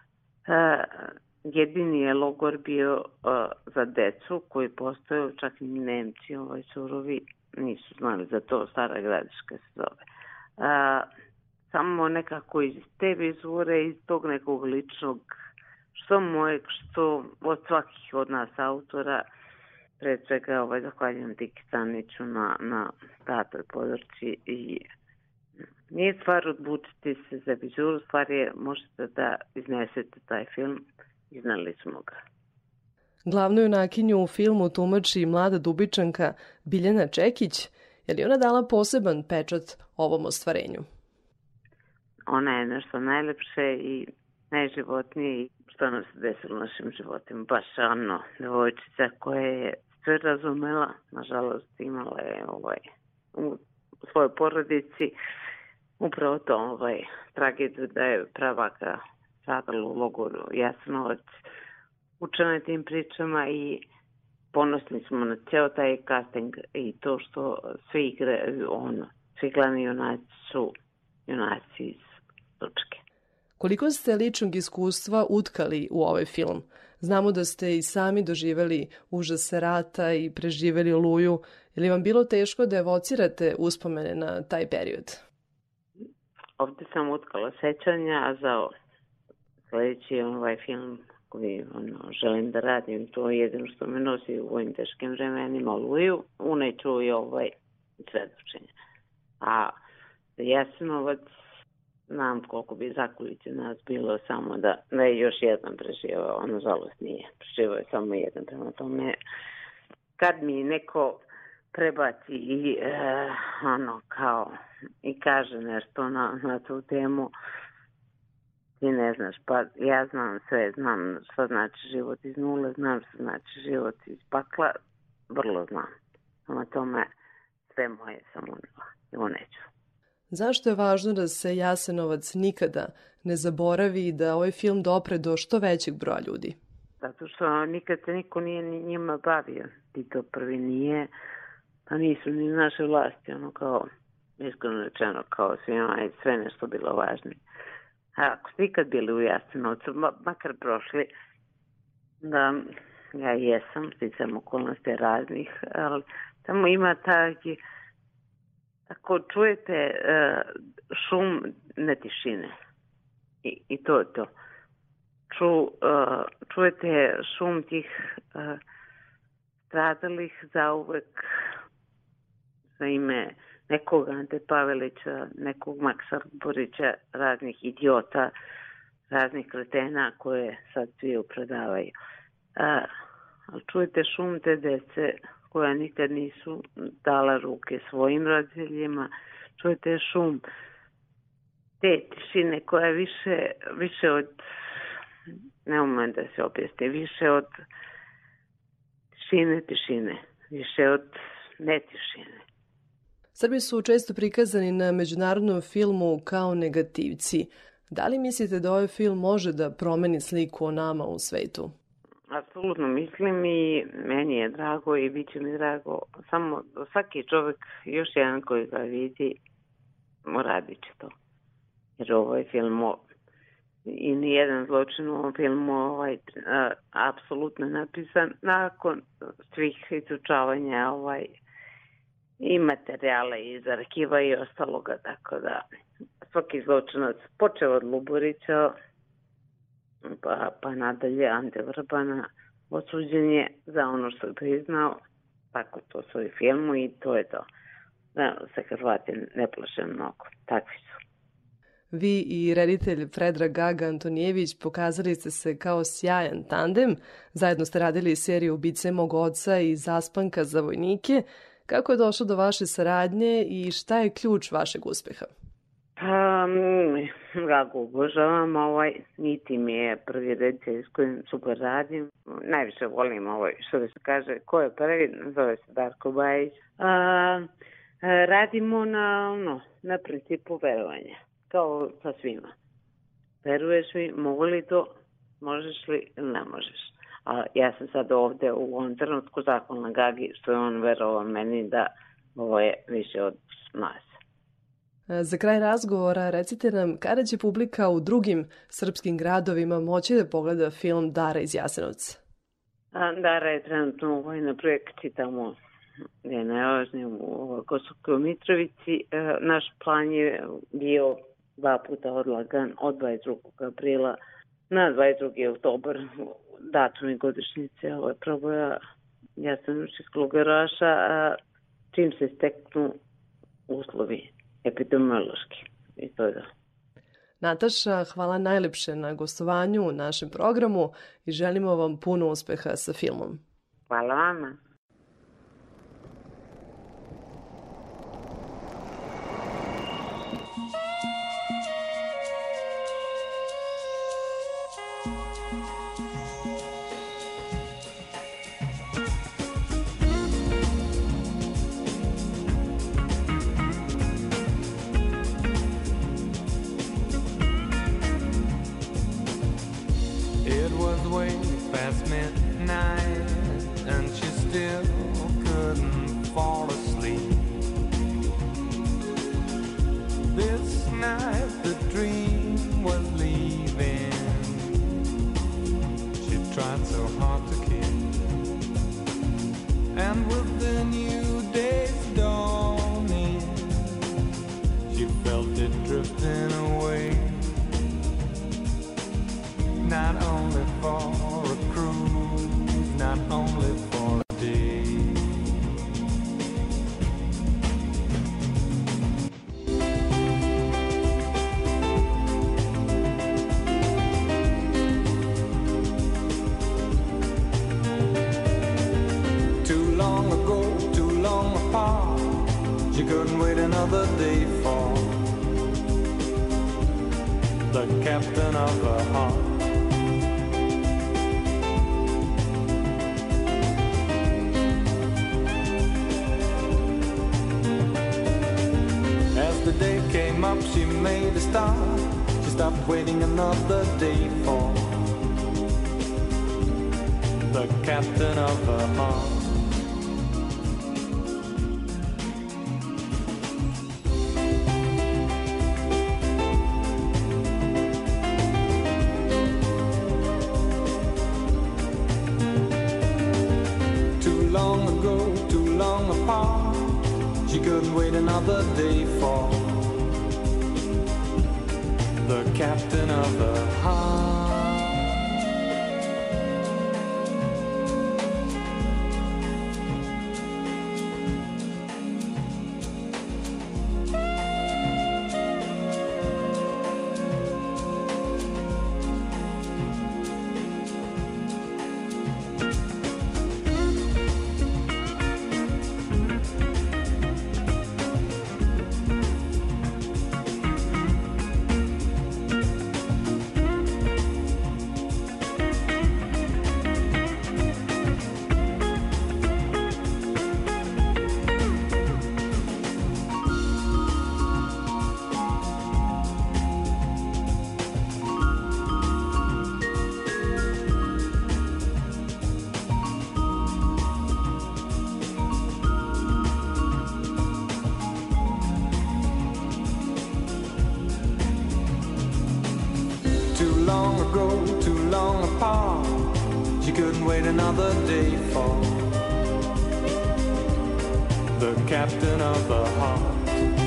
uh, jedini je logor bio uh, za decu koji postoje, čak i Nemci, ovaj surovi, nisu znali za to, Stara Gradiška se zove. Uh, samo nekako iz te vizure, iz tog nekog ličnog, što mojeg, što od svakih od nas autora, pre svega ovaj, zahvaljujem Diki Staniću na, na datoj podršci i nije stvar odbučiti se za vizuru, stvar je možete da iznesete taj film, iznali smo ga. Glavnu junakinju u filmu tumači mlada Dubičanka Biljana Čekić, je li ona dala poseban pečat ovom ostvarenju? Ona je nešto najlepše i najživotnije što nam se desilo u našim životima. Baš ono, devojčica koja je sve razumela, nažalost imala je ovaj, u svojoj porodici upravo to ovaj, tragediju da je pravaka stradala u logoru Jasenovac, uče na tim pričama i ponosni smo na ceo taj casting i to što svi igre, ono, svi glavni junaci su junaci iz Grčke. Koliko ste ličnog iskustva utkali u ovaj film? Znamo da ste i sami doživeli užase rata i preživeli Oluju. Je li vam bilo teško da evocirate uspomene na taj period? Ovde sam utkala sećanja, a za sledeći ovaj film koji ono, želim da radim, to je jedino što me nosi u ovim teškim vremenima, Oluju, uneću i ovaj svedočenje. A Jasenovac, znam koliko bi zakulice nas bilo samo da, da je još jedan preživao, on nažalost nije. Preživao je samo jedan, prema tome. Kad mi neko prebaci i e, ono kao i kaže nešto na, na tu temu, ti ne znaš, pa ja znam sve, znam što znači život iz nule, znam što znači život iz pakla, vrlo znam. Prema tome, sve moje sam unila i uneću. Zašto je važno da se Jasenovac nikada ne zaboravi i da ovaj film dopre do što većeg broja ljudi? Zato što nikad se niko nije ni njima bavio. Tito prvi nije, pa nisu ni naše vlasti, ono kao, iskreno rečeno, kao svima je sve nešto bilo važno. A ako ste ikad bili u Jasenovcu, makar prošli, da ja jesam, sticam okolnosti raznih, ali tamo ima taki, ako čujete uh, šum ne tišine, i, i to je to. Ču, uh, čujete šum tih uh, stradalih zauvek za ime nekog Ante Pavelića, nekog Maksa Borića, raznih idiota, raznih kretena koje sad svi upredavaju. Uh, ali čujete šum te dece koja nikad nisu dala ruke svojim roditeljima, čujete šum te tišine koja je više, više od, ne umem da se objasni, više od tišine, tišine, više od netišine. Srbi su često prikazani na međunarodnom filmu kao negativci. Da li mislite da ovaj film može da promeni sliku o nama u svetu? Apsolutno mislim i meni je drago i bit će mi drago. Samo svaki čovjek, još jedan koji ga vidi, radit će to. Jer ovaj film i nijedan zločin u ovom filmu ovaj, a, apsolutno napisan nakon svih izučavanja ovaj, i materijala iz arhiva i ostaloga. Tako da svaki zločinac počeo od Luburića, Pa, pa nadalje Ante Vrbana osuđen je za ono što je priznao, tako to su i filmu i to je to. Da se Hrvati ne plaše mnogo, takvi su. Vi i reditelj Predrag Gaga Antonijević pokazali ste se kao sjajan tandem. Zajedno ste radili seriju Ubice mog oca i Zaspanka za vojnike. Kako je došlo do vaše saradnje i šta je ključ vašeg uspeha? Um, ja ga obožavam, ovaj, niti mi je prvi reditelj s kojim super radim. Najviše volim ovaj, što da se kaže, ko je prvi, zove se Darko Bajić. Uh, radimo na, no, na principu verovanja, kao sa svima. Veruješ li, mogu li to, možeš li ili ne možeš. A ja sam sad ovde u ovom trenutku zahvalna Gagi što je on verovao meni da ovo je više od nas. Za kraj razgovora recite nam kada će publika u drugim srpskim gradovima moći da pogleda film Dara iz Jasenovca? Dara je trenutno u vojnoj projekciji tamo gde je najvažnije u Kosovskoj Mitrovici. Naš plan je bio dva puta odlagan od dvadeset drugog aprila na dvadeset drugi oktobar, datum i godišnjice ovaj proboja Jasenovčkih logoraša, čim se steknu uslovi epidemiološki. I to je da. Nataša, hvala najlepše na gostovanju u našem programu i želimo vam puno uspeha sa filmom. Hvala vama. past midnight and she still couldn't fall asleep. This night the dream was leaving. She tried so hard to keep. And with the new day's dawning, she felt it drifting away. Not only for a cruise, not only for a day. Too long ago, too long apart, she couldn't wait another day for the captain of her heart. The day came up, she made a start. She stopped waiting another day for the captain of her heart. Too long ago, too long apart, she couldn't wait another day for the captain of her heart. long ago, too long apart. She couldn't wait another day for the captain of the heart.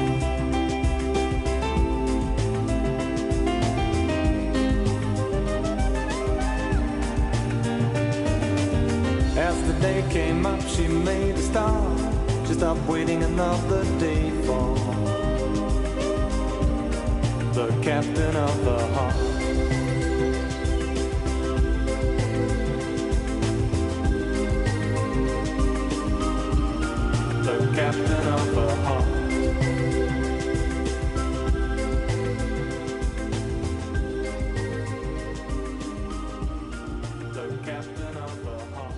As the day came up, she made a start. She stopped waiting another day for the captain of the heart. The captain of the heart. The captain of the heart.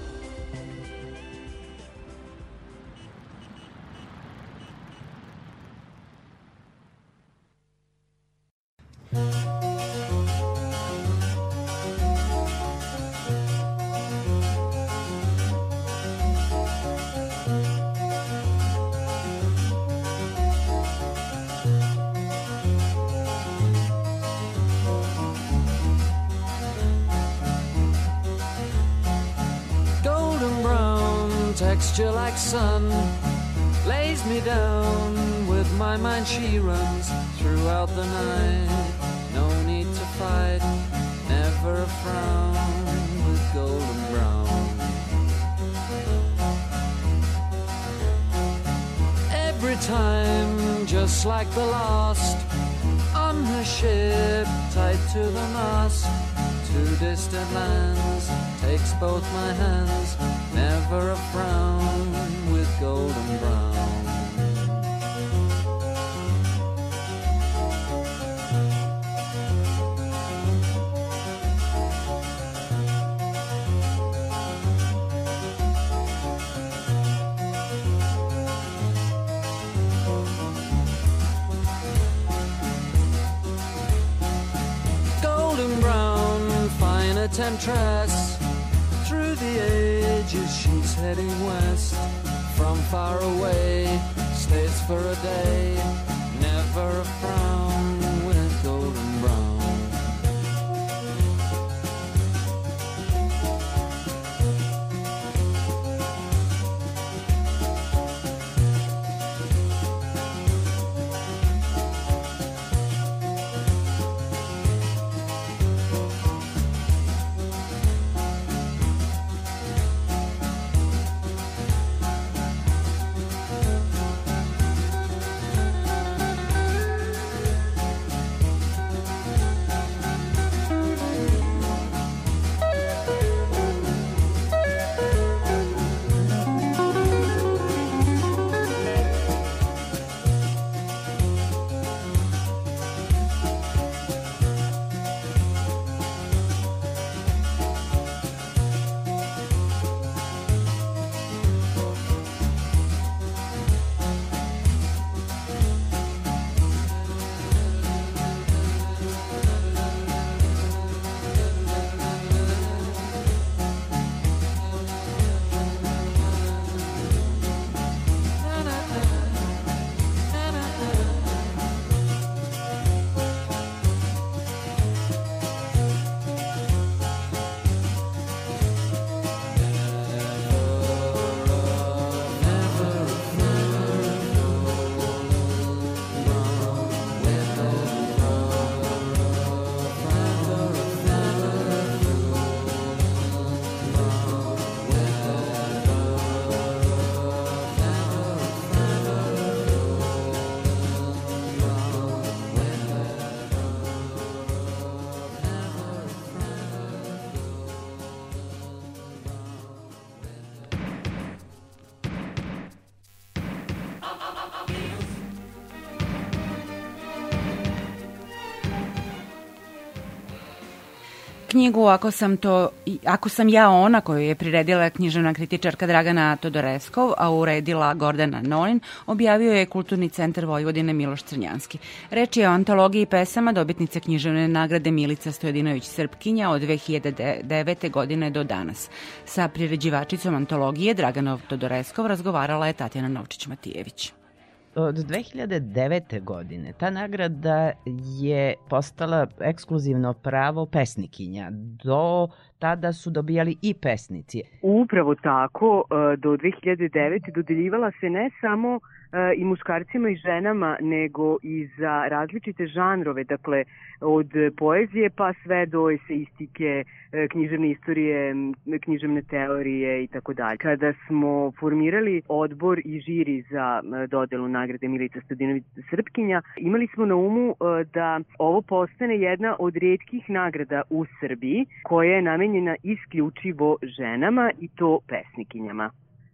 Texture like sun lays me down. With my mind she runs throughout the night. No need to fight, never a frown. With golden brown, every time just like the last. On her ship tied to the mast, to distant lands takes both my hands. Never a frown with golden brown. Golden brown, fine a temptress, heading west from far away, stays for a day, never a frown with golden brown. Knjigu Ako sam to, ako sam ja ona, koju je priredila književna kritičarka Dragana Todoreskov, a uredila Gordana Nolin, objavio je Kulturni centar Vojvodine Miloš Crnjanski. Reč je o antologiji pesama dobitnice književne nagrade Milica Stojadinović Srpkinja od dve hiljade devete. godine do danas. Sa priređivačicom antologije Draganom Todoreskov razgovarala je Tatjana Novčić-Matijević. Od dve hiljade devete. godine ta nagrada je postala ekskluzivno pravo pesnikinja. Do tada su dobijali i pesnici. Upravo tako, do dve hiljade devete. dodeljivala se ne samo i muškarcima i ženama, nego i za različite žanrove, dakle od poezije pa sve do eseistike, književne istorije, književne teorije i tako dalje. Kada smo formirali odbor i žiri za dodelu nagrade Milica Stojadinović Srpkinja, imali smo na umu da ovo postane jedna od retkih nagrada u Srbiji koja je namenjena isključivo ženama i to pesnikinjama.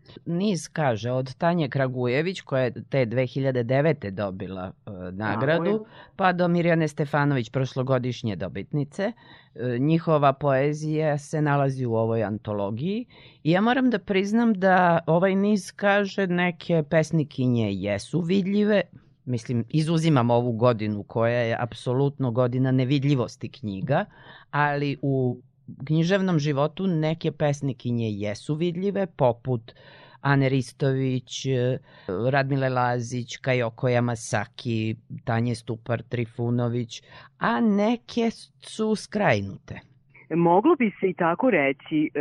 Niz kaže od Tanje Kragujević, koja je te dve hiljade devete. dobila e, nagradu, pa do Mirjane Stefanović, prošlogodišnje dobitnice. E, njihova poezija se nalazi u ovoj antologiji i ja moram da priznam da ovaj niz kaže neke pesnikinje jesu vidljive. Mislim, izuzimam ovu godinu koja je apsolutno godina nevidljivosti knjiga, ali u književnom životu neke pesnikinje jesu vidljive, poput Ane Ristović, Radmile Lazić, Kajoko Yamasaki, Tanje Stupar Trifunović, a neke su skrajnute. Moglo bi se i tako reći,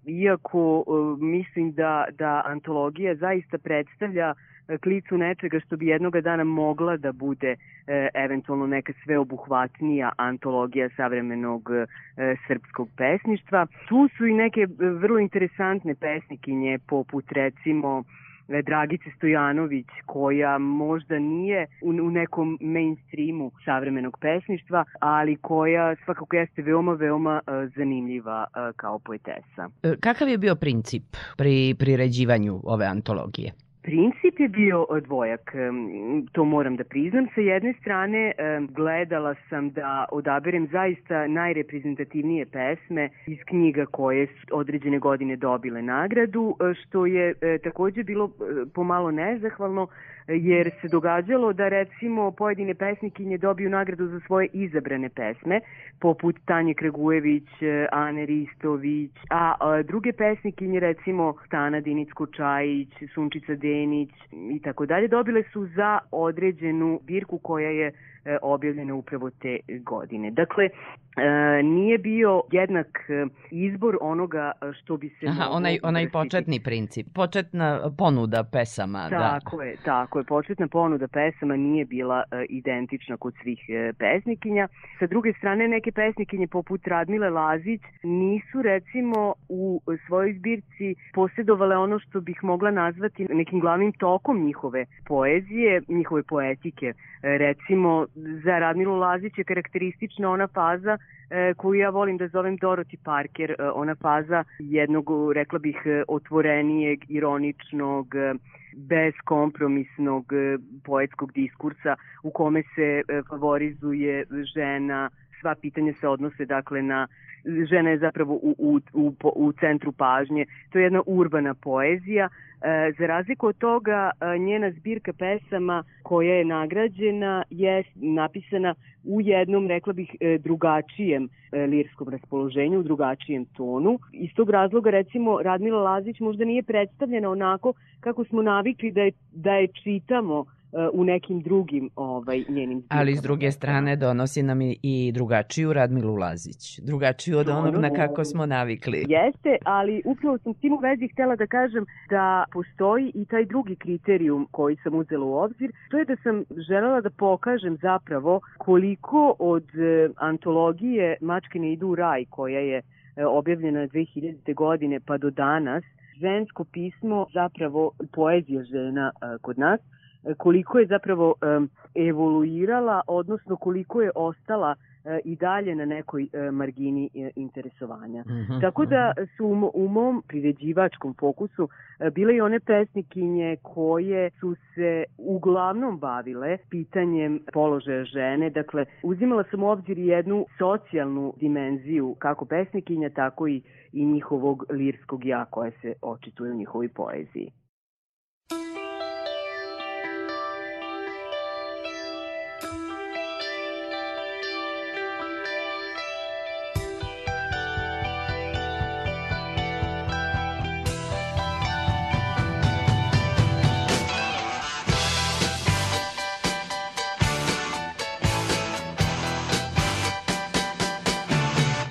iako mislim da, da antologija zaista predstavlja klicu nečega što bi jednoga dana mogla da bude e, eventualno neka sveobuhvatnija antologija savremenog e, srpskog pesništva. Tu su i neke vrlo interesantne pesnikinje, poput recimo Dragice Stojanović, koja možda nije u, u nekom mainstreamu savremenog pesništva, ali koja svakako jeste veoma, veoma e, zanimljiva e, kao poetesa. Kakav je bio princip pri priređivanju ove antologije? Princip je bio dvojak, to moram da priznam. Sa jedne strane gledala sam da odaberem zaista najreprezentativnije pesme iz knjiga koje su određene godine dobile nagradu, što je takođe bilo pomalo nezahvalno, jer se događalo da recimo pojedine pesnikinje dobiju nagradu za svoje izabrane pesme, poput Tanje Kragujević, Ane Ristović, a druge pesnikinje, recimo Stana Dinicko-Čajić, Sunčica Denić i tako dalje, dobile su za određenu birku koja je objavljena upravo te godine. Dakle, nije bio jednak izbor onoga što bi se... Aha, onaj, onaj početni princip, početna ponuda pesama. Tako da. je, tako je. Početna ponuda pesama nije bila identična kod svih pesnikinja. Sa druge strane, neke pesnikinje poput Radmile Lazić nisu recimo u svojoj zbirci posjedovale ono što bih mogla nazvati nekim glavnim tokom njihove poezije, njihove poetike. Recimo, za Radmilu Lazić je karakteristična ona faza koju ja volim da zovem Dorothy Parker, ona faza jednog, rekla bih, otvorenijeg, ironičnog, beskompromisnog poetskog diskursa u kome se favorizuje žena. Sva pitanja se odnose dakle na žena je zapravo u, u, u, u centru pažnje. To je jedna urbana poezija. E, za razliku od toga, njena zbirka pesama koja je nagrađena je napisana u jednom, rekla bih, drugačijem lirskom raspoloženju, u drugačijem tonu. Iz tog razloga, recimo, Radmila Lazić možda nije predstavljena onako kako smo navikli da je, da je čitamo u nekim drugim ovaj, njenim zbirkama. Ali s druge strane donosi nam i drugačiju Radmilu Lazić. Drugačiju od onog na kako smo navikli. Jeste, ali upravo sam s tim u vezi htjela da kažem da postoji i taj drugi kriterijum koji sam uzela u obzir. To je da sam želela da pokažem zapravo koliko od antologije Mačke ne idu u raj, koja je objavljena dve hiljadite. godine pa do danas, žensko pismo, zapravo poezija žena kod nas, koliko je zapravo um, evoluirala, odnosno koliko je ostala uh, i dalje na nekoj uh, margini uh, interesovanja. Mm-hmm. Tako da su u, u mom priređivačkom fokusu uh, bile i one pesnikinje koje su se uglavnom bavile pitanjem položaja žene. Dakle, uzimala sam u obzir jednu socijalnu dimenziju kako pesnikinja, tako i, i njihovog lirskog ja koja se očituje u njihovoj poeziji.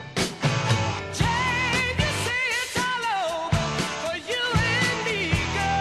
Jane, you say it's all over for you and me, girl.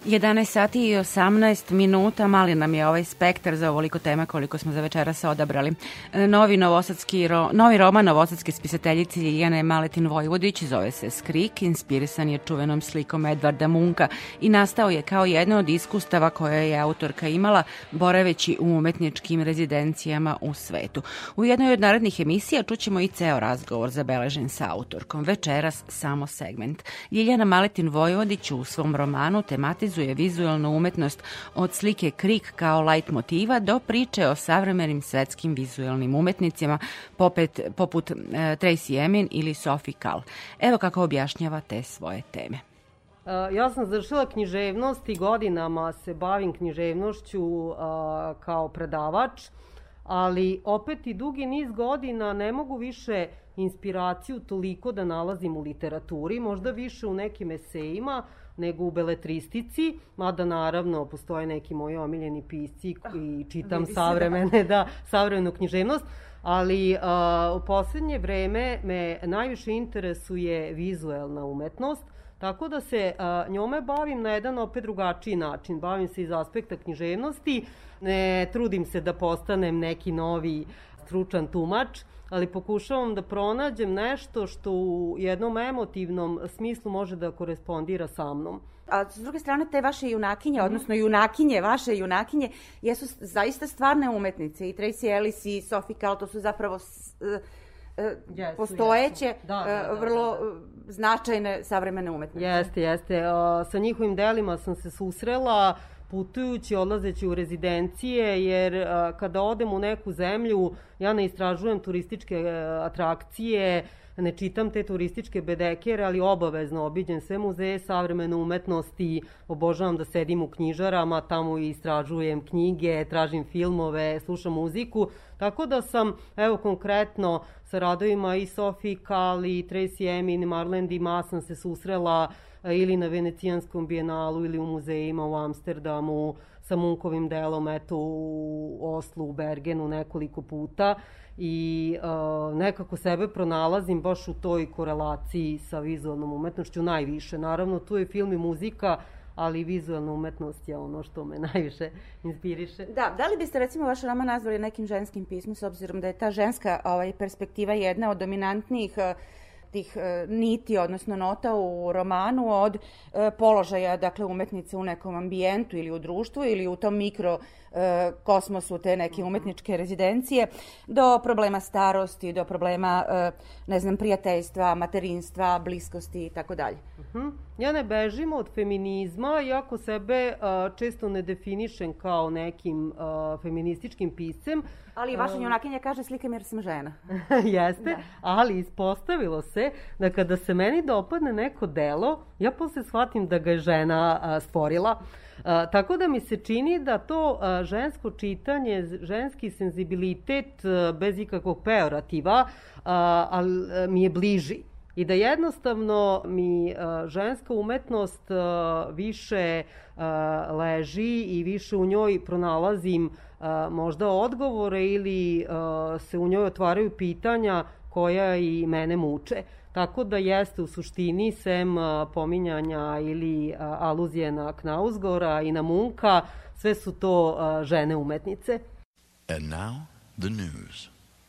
jedanaest sati i osamnaest minuta, mali nam je ovaj spektar za ovoliko tema koliko smo za večeras odabrali. Novi, novosadski, ro, novi roman novosadske spisateljice Ljiljane Maletin Vojvodić zove se Skrik, inspirisan je čuvenom slikom Edvarda Munka i nastao je kao jedno od iskustava koje je autorka imala boraveći u umetničkim rezidencijama u svetu. U jednoj od narednih emisija čućemo i ceo razgovor zabeležen sa autorkom. Večeras samo segment. Ljiljana Maletin Vojvodić u svom romanu tematizuje vizualnu umetnost od slike Krik kao lajt motiva do priče o savremenim svetskim vizualnim umetnicima popet, poput e, Tracy Emin ili Sophie Calle. Evo kako objašnjava te svoje teme. Ja sam završila književnost i godinama se bavim književnošću a, kao predavač, ali opet i dugi niz godina ne mogu više inspiraciju toliko da nalazim u literaturi, možda više u nekim esejima, nego u beletristici, mada naravno postoje neki moji omiljeni pisci i čitam savremene, da, savremenu književnost, ali a, u poslednje vreme me najviše interesuje vizuelna umetnost, tako da se a, njome bavim na jedan opet drugačiji način. Bavim se iz aspekta književnosti, ne trudim se da postanem neki novi stručan tumač, ali pokušavam da pronađem nešto što u jednom emotivnom smislu može da korespondira sa mnom. A s druge strane, te vaše junakinje, odnosno junakinje, vaše junakinje, jesu zaista stvarne umetnice. I Tracy Ellis i Sophie Calle, to su zapravo s, jesu, postojeće, jesu. Da, da, da, vrlo da, da. značajne savremene umetnice. Jeste, jeste. Sa njihovim delima sam se susrela putujući, odlazeći u rezidencije, jer a, kada odem u neku zemlju, ja ne istražujem turističke a, atrakcije, ne čitam te turističke bedekere, ali obavezno obiđem sve muzeje savremene umetnosti, obožavam da sedim u knjižarama, tamo istražujem knjige, tražim filmove, slušam muziku, tako da sam, evo konkretno, sa radovima i Sophie Calle, i Tracy Emin, i Marlene Dumas sam se susrela ili na Venecijanskom bijenalu ili u muzejima u Amsterdamu, sa Munkovim delom, eto, u Oslu, u Bergenu nekoliko puta i uh, nekako sebe pronalazim baš u toj korelaciji sa vizualnom umetnošću najviše. Naravno, tu je film i muzika, ali vizualna umetnost je ono što me najviše inspiriše. Da, da li biste recimo vaš roman nazvali nekim ženskim pismom, s obzirom da je ta ženska ovaj, perspektiva jedna od dominantnijih tih e, niti, odnosno nota u romanu od e, položaja, dakle, umetnice u nekom ambijentu ili u društvu ili u tom mikro e, kosmosu te neke umetničke rezidencije, do problema starosti, do problema, e, ne znam, prijateljstva, materinstva, bliskosti i tako dalje. Ja ne bežim od feminizma, iako sebe a, često ne definišem kao nekim a, feminističkim piscem. Ali vaša junakinja kaže slikam jer sam žena. Jeste, da. Ali ispostavilo se da kada se meni dopadne neko delo, ja posle shvatim da ga je žena a, stvorila. A, tako da mi se čini da to a, žensko čitanje, ženski senzibilitet a, bez ikakvog pejorativa, a, a, a, mi je bliži. I da jednostavno mi a, ženska umetnost a, više a, leži i više u njoj pronalazim a, možda odgovore ili a, se u njoj otvaraju pitanja koja i mene muče. Tako da jeste u suštini, sem a, pominjanja ili a, aluzije na Knausgora i na Munka, sve su to a, žene umetnice. And now the news.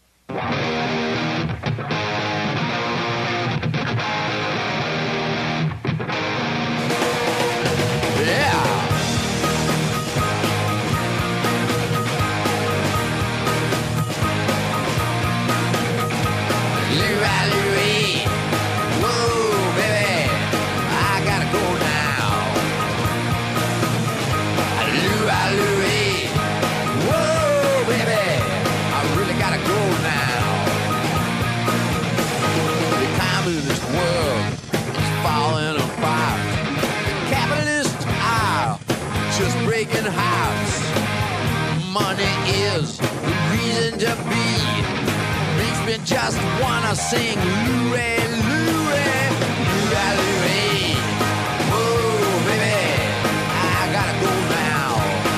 Breaking hearts. Money is the reason to be. Makes me just wanna sing Louie, Louie, Louie, Louie. Whoa, baby, I gotta go now.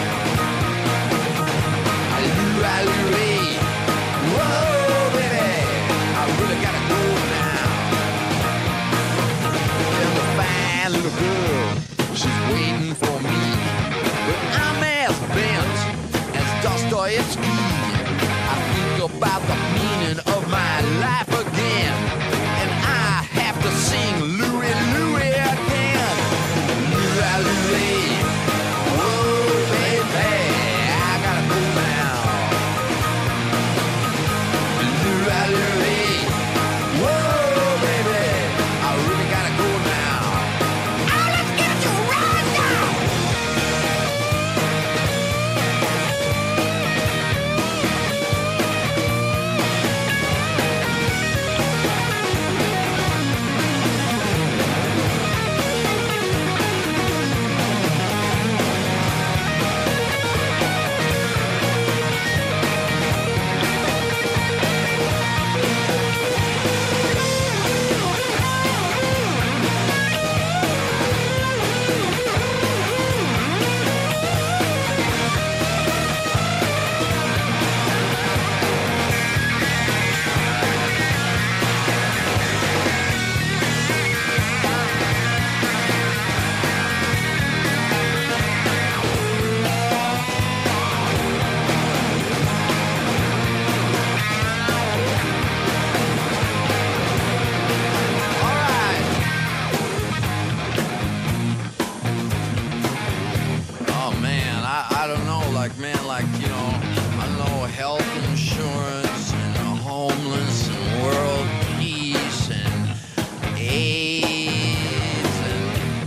Louie, Louie. Whoa, baby, I really gotta go now. There's a fine little girl, she's waiting for me. it's key. I think about the meaning of my life again, and I have to sing Louie, Louie again. Louie, Louie, whoa, baby, I gotta go now. Louie, Louie, whoa, baby, I really gotta go now. Oh, let's get you right now. Oh man, I, I don't know, like man, like, you know, I don't know, health insurance and a homeless and world peace and AIDS and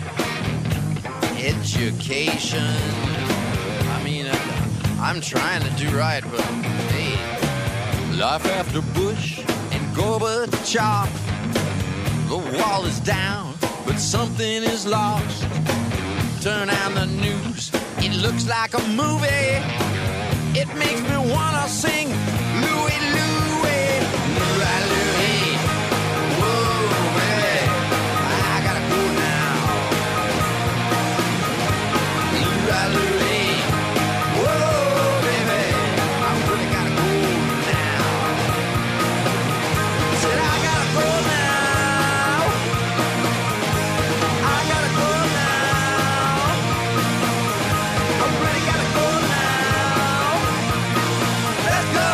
education. I mean, I, I'm trying to do right, but hey, life after Bush and Gorbachev, the wall is down, but something is lost. Turn on the news, it looks like a movie. It makes me wanna sing Louie, Louie, Louie, Louie. Whoa, baby, I gotta go now. Louie, Louie, whoa, baby, I really gotta go now. Said I gotta go now. I gotta go now. I really gotta go now. Let's go.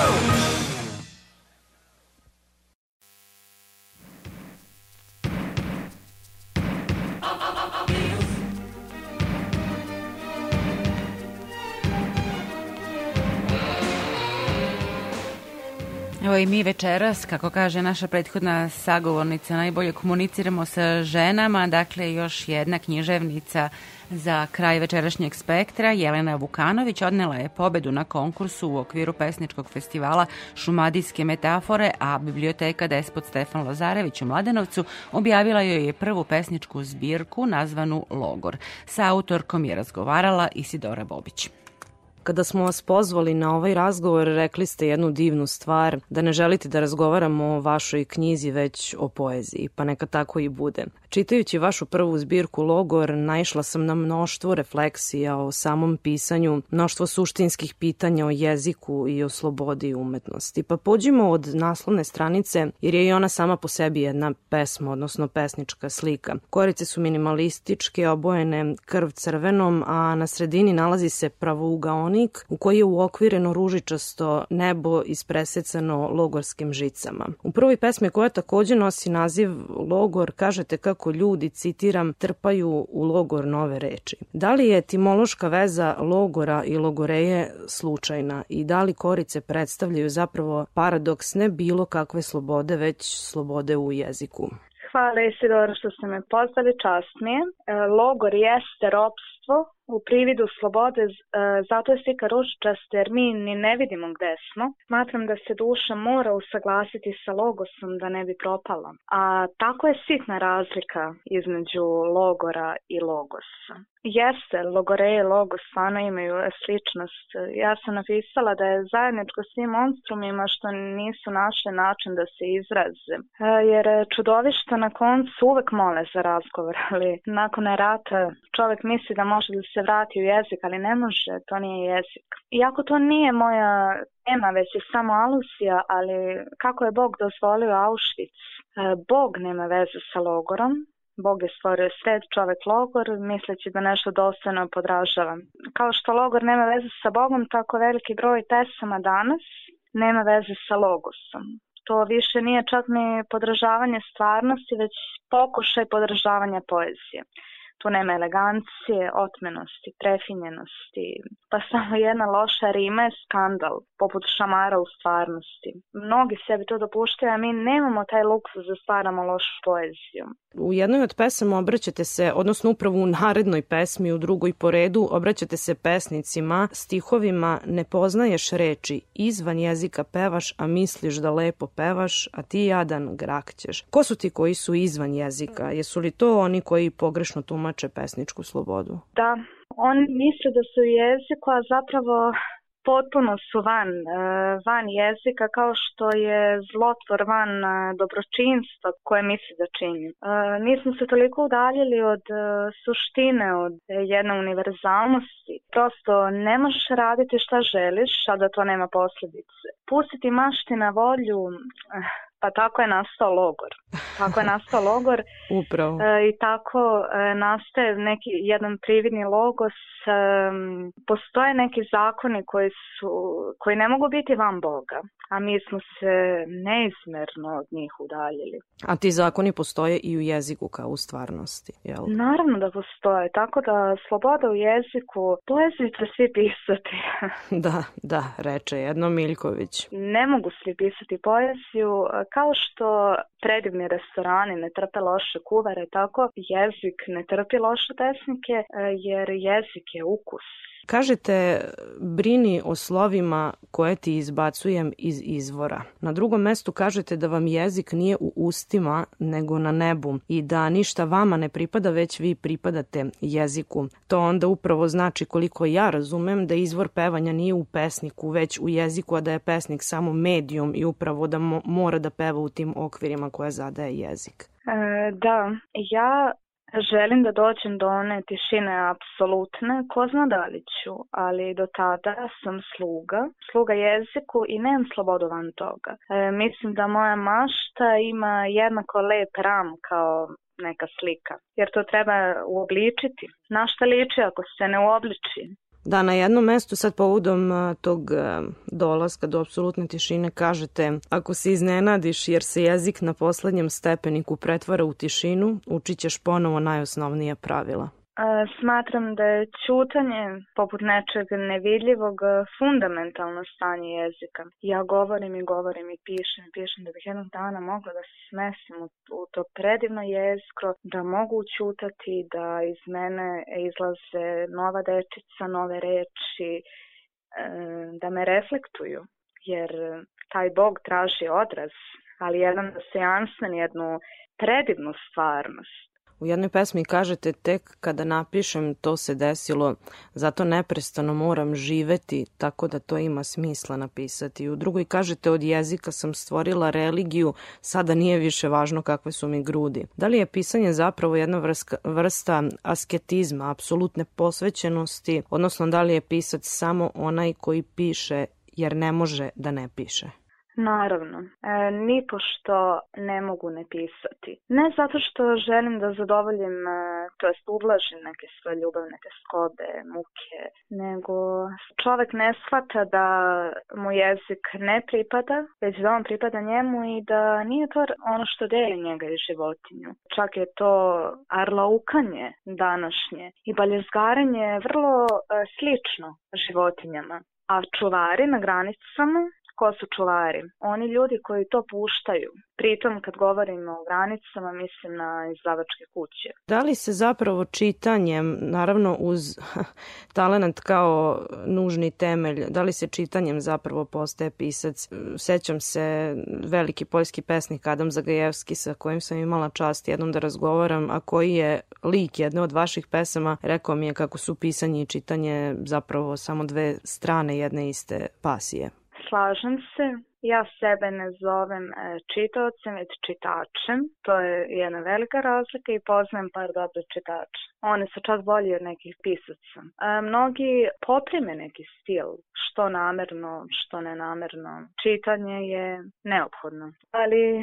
Evo i mi večeras, kako kaže naša prethodna sagovornica, najbolje komuniciramo sa ženama, dakle još jedna književnica za kraj večerašnjeg spektra, Jelena Vukanović, odnela je pobedu na konkursu u okviru pesničkog festivala Šumadijske metafore, a biblioteka Despot Stefan Lazarević u Mladenovcu objavila joj je prvu pesničku zbirku nazvanu Logor. Sa autorkom je razgovarala Isidora Bobić. Kada smo vas pozvali na ovaj razgovor, rekli ste jednu divnu stvar, da ne želite da razgovaramo o vašoj knjizi, već o poeziji, pa neka tako i bude. Čitajući vašu prvu zbirku Logor, naišla sam na mnoštvo refleksija o samom pisanju, mnoštvo suštinskih pitanja o jeziku i o slobodi umetnosti. Pa pođimo od naslovne stranice, jer je i ona sama po sebi jedna pesma, odnosno pesnička slika. Korice su minimalističke, obojene krv crvenom, a na sredini nalazi se pravougaonik u koji je uokvireno ružičasto nebo ispresecano logorskim žicama. U prvoj pesmi, koja takođe nosi naziv Logor, kažete kako ljudi, citiram, trpaju u logor nove reči. Da li je etimološka veza logora i logoreje slučajna i da li korice predstavljaju zapravo paradoks ne bilo kakve slobode, već slobode u jeziku? Hvala Isidora što ste me pozvali, čast mi je. Logor jeste ropstvo u prividu slobode, zato je slika ružičasta jer mi ni ne vidimo gde smo. Smatram da se duša mora usaglasiti sa logosom da ne bi propala. A tako je sitna razlika između logora i logosa. Jeste, logoreje i logos stvarno imaju sličnost. Ja sam napisala da je zajedničko svim monstrumima što nisu našli način da se izraze. Jer čudovišta na koncu uvek mole za razgovor, ali nakon rata čovek misli da može da se vrati u jezik, ali ne može, to nije jezik. Iako to nije moja tema, već je samo alusija, ali kako je Bog dozvolio Auschwitz? Bog nema veze sa logorom, Bog je stvorio svet, čovek logor, misleći da nešto dostojno podražava. Kao što logor nema veze sa Bogom, tako veliki broj pesama danas nema veze sa logosom. To više nije čak ni podražavanje stvarnosti, već pokušaj podražavanja poezije. Tu nema elegancije, otmenosti, prefinjenosti, pa samo jedna loša rima je skandal, poput šamara u stvarnosti. Mnogi sebi to dopuštaju, a mi nemamo taj luksuz da stvaramo lošu poeziju. U jednoj od pesama obraćate se, odnosno upravo u narednoj pesmi, u drugoj po redu, obraćate se pesnicima stihovima "Ne poznaješ reči, izvan jezika pevaš, a misliš da lepo pevaš, a ti jadan grakćeš." Ko su ti koji su izvan jezika? Jesu li to oni koji pogrešno tumače pesničku slobodu? Da, oni misle da su u jeziku, a zapravo potpuno su van, van jezika, kao što je zlotvor van dobročinstva koje misli da čini. Nismo se toliko udaljili od suštine, od jedne univerzalnosti. Prosto ne možeš raditi šta želiš, a da to nema posljedice. Pustiti mašti na volju, pa tako je nastao logor. Tako je nastao logor. Upravo. E, I tako e, nastaje neki jedan prividni logos. E, postoje neki zakoni koji su, koji ne mogu biti van Boga, a mi smo se neizmerno od njih udaljili. A ti zakoni postoje i u jeziku kao u stvarnosti, jel? Naravno da postoje, tako da sloboda u jeziku, poeziju će svi pisati. Da, da, reče jedno Miljković. Ne mogu svi pisati poeziju, kao što predivni restorani ne trpe loše kuvare, tako jezik ne trpi loše pesnike, jer jezik je ukus. Kažete, brini o slovima koje ti izbacujem iz izvora. Na drugom mestu kažete da vam jezik nije u ustima, nego na nebu i da ništa vama ne pripada, već vi pripadate jeziku. To onda upravo znači, koliko ja razumem, da izvor pevanja nije u pesniku, već u jeziku, a da je pesnik samo medijum i upravo da mo- mora da peva u tim okvirima koje zadaje jezik. E, da, ja želim da dođem do one tišine apsolutne, ko zna da li ću, ali do tada sam sluga, sluga jeziku i nemam slobodu van toga. E, mislim da moja mašta ima jednako lep ram kao neka slika, jer to treba uobličiti. Na šta liči ako se ne uobliči? Da, na jednom mestu sad povodom tog dolaska do apsolutne tišine kažete: ako se iznenadiš jer se jezik na poslednjem stepeniku pretvara u tišinu, učit ćeš ponovo najosnovnija pravila. Smatram da je ćutanje, poput nečeg nevidljivog, fundamentalno stanje jezika. Ja govorim i govorim i pišem i pišem da bih jednog dana mogla da se smesim u to predivno jezikro, da mogu ćutati, da iz mene izlaze nova dečica, nove reči, da me reflektuju, jer taj Bog traži odraz, ali jedan dostojanstven, jednu predivnu stvarnost. U jednoj pesmi kažete: tek kada napišem to se desilo, zato neprestano moram živeti, tako da to ima smisla napisati. U drugoj kažete: od jezika sam stvorila religiju, sada nije više važno kakve su mi grudi. Da li je pisanje zapravo jedna vrsta, vrsta asketizma, apsolutne posvećenosti, odnosno da li je pisac samo onaj koji piše jer ne može da ne piše? Naravno, e, nipošto ne mogu ne pisati. Ne zato što želim da zadovoljim, e, to jest ublažim neke svoje ljubavne teskobe, muke, nego čovek ne shvata da mu jezik ne pripada, već da on pripada njemu i da nije to ono što deli njega i životinju. Čak je to arlaukanje današnje i baljezgarenje vrlo e, slično životinjama. A čuvari na granicama, ko su čuvari? Oni ljudi koji to puštaju. Pritom kad govorimo o granicama mislim na izdavačke kuće. Da li se zapravo čitanjem, naravno uz talenat kao nužni temelj, da li se čitanjem zapravo postaje pisac? Sećam se veliki poljski pesnik Adam Zagajevski sa kojim sam imala čast jednom da razgovaram, a koji je lik jedne od vaših pesama, rekao mi je kako su pisanje i čitanje zapravo samo dve strane jedne iste pasije. Slažem se. Ja sebe ne zovem čitaocem, već čitačem. To je jedna velika razlika i poznajem par dobrih čitača. Oni su čak bolji od nekih pisaca. E, mnogi poprime neki stil, što namerno, što nenamerno. Čitanje je neophodno. Ali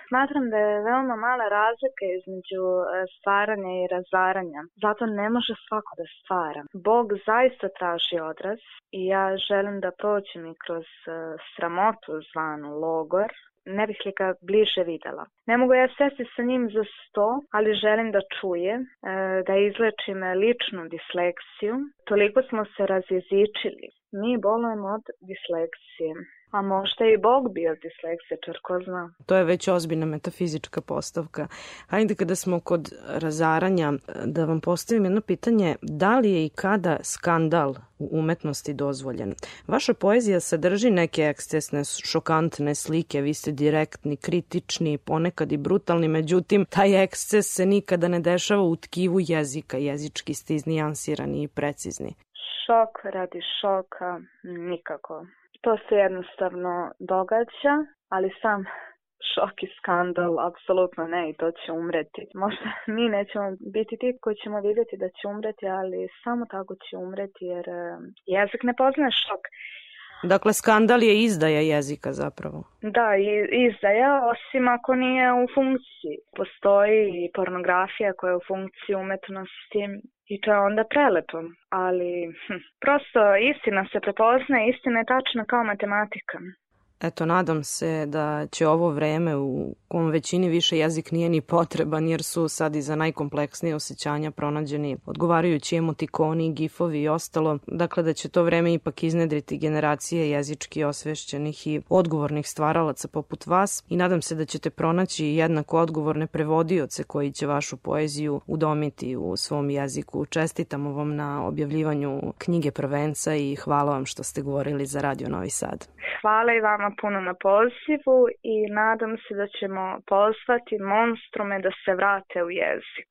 Smatram da je veoma mala razlika između stvaranja i razaranja. Zato ne može svako da stvara. Bog zaista traži odraz i ja želim da prođem i kroz sramotu zvanu logor. Ne bih li ga bliže videla. Ne mogu ja sesti sa njim za sto, ali želim da čuje, da izlečim ličnu disleksiju. Toliko smo se razjezičili. Mi bolujemo od disleksije. A možda i Bog bio disleksičar, ko zna. To je već ozbiljna metafizička postavka. Hajde kada smo kod razaranja, da vam postavim jedno pitanje. Da li je i kada skandal u umetnosti dozvoljen? Vaša poezija sadrži neke ekscesne, šokantne slike, vi ste direktni, kritični, ponekad i brutalni, međutim, taj eksces se nikada ne dešava u tkivu jezika, jezički ste iznijansirani i precizni. Šok radi šoka nikako. To se jednostavno događa, ali sam šok i skandal apsolutno ne i to će umreti. Možda mi nećemo biti ti koji ćemo vidjeti da će umreti, ali samo tako će umreti jer jezik ne poznaje šok. Dakle, skandal je izdaja jezika zapravo. Da, izdaja, osim ako nije u funkciji. Postoji i pornografija koja je u funkciji umetnosti i to je onda prelepo. Ali hm, prosto istina se prepoznaje, istina je tačna kao matematika. Eto, nadam se da će ovo vreme u kom većini više jezik nije ni potreban, jer su sad i za najkompleksnije osjećanja pronađeni odgovarajući emotikoni, gifovi i ostalo. Dakle, da će to vreme ipak iznedriti generacije jezički osvešćenih i odgovornih stvaralaca poput vas i nadam se da ćete pronaći jednako odgovorne prevodioce koji će vašu poeziju udomiti u svom jeziku. Čestitamo vam na objavljivanju knjige Prvenca i hvala vam što ste govorili za Radio Novi Sad. Hvala i vama puno na pozivu i nadam se da ćemo pozvati monstrume da se vrate u jezik.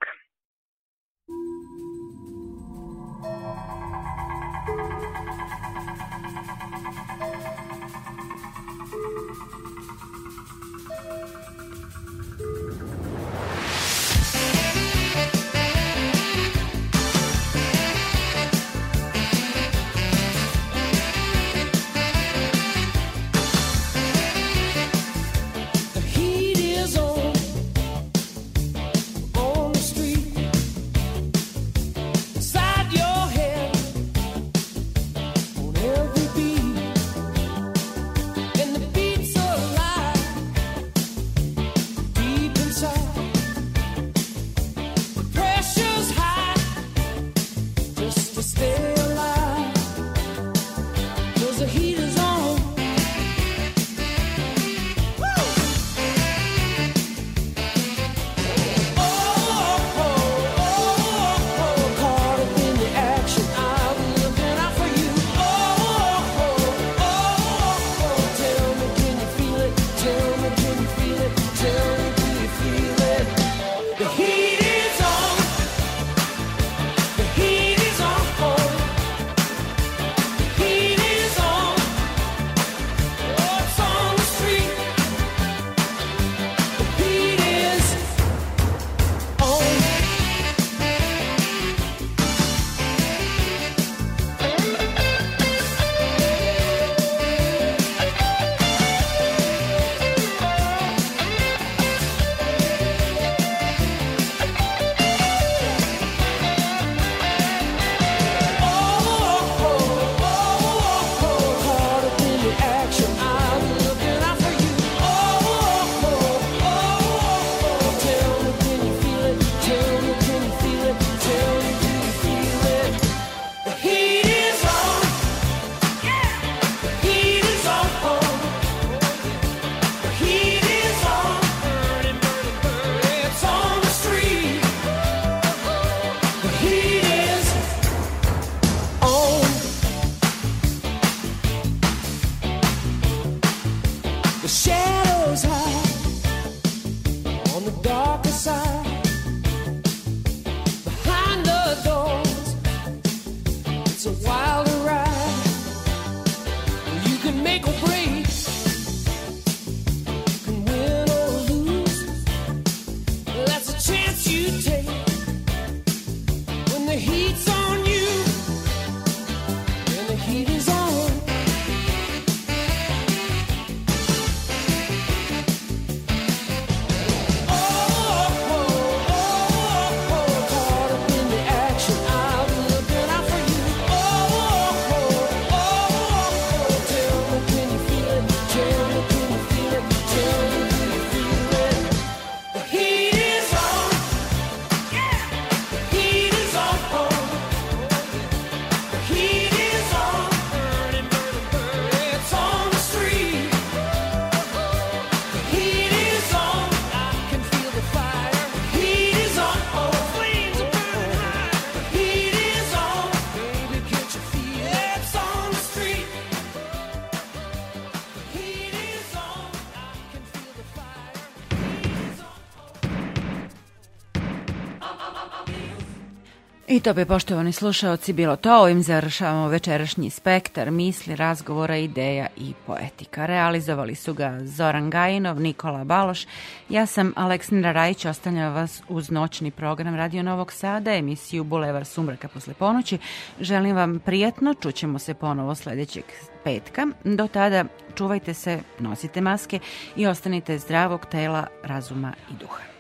I to bi, poštovani slušaoci, bilo to. Ovim završavamo večerašnji spektar misli, razgovora, ideja i poetika. Realizovali su ga Zoran Gajinov, Nikola Baloš. Ja sam Aleksandra Rajić, ostavljam vas uz noćni program Radio Novog Sada, emisiju Bulevar sumraka posle ponoći. Želim vam prijatno, čućemo se ponovo sledećeg petka. Do tada čuvajte se, nosite maske i ostanite zdravog tela, razuma i duha.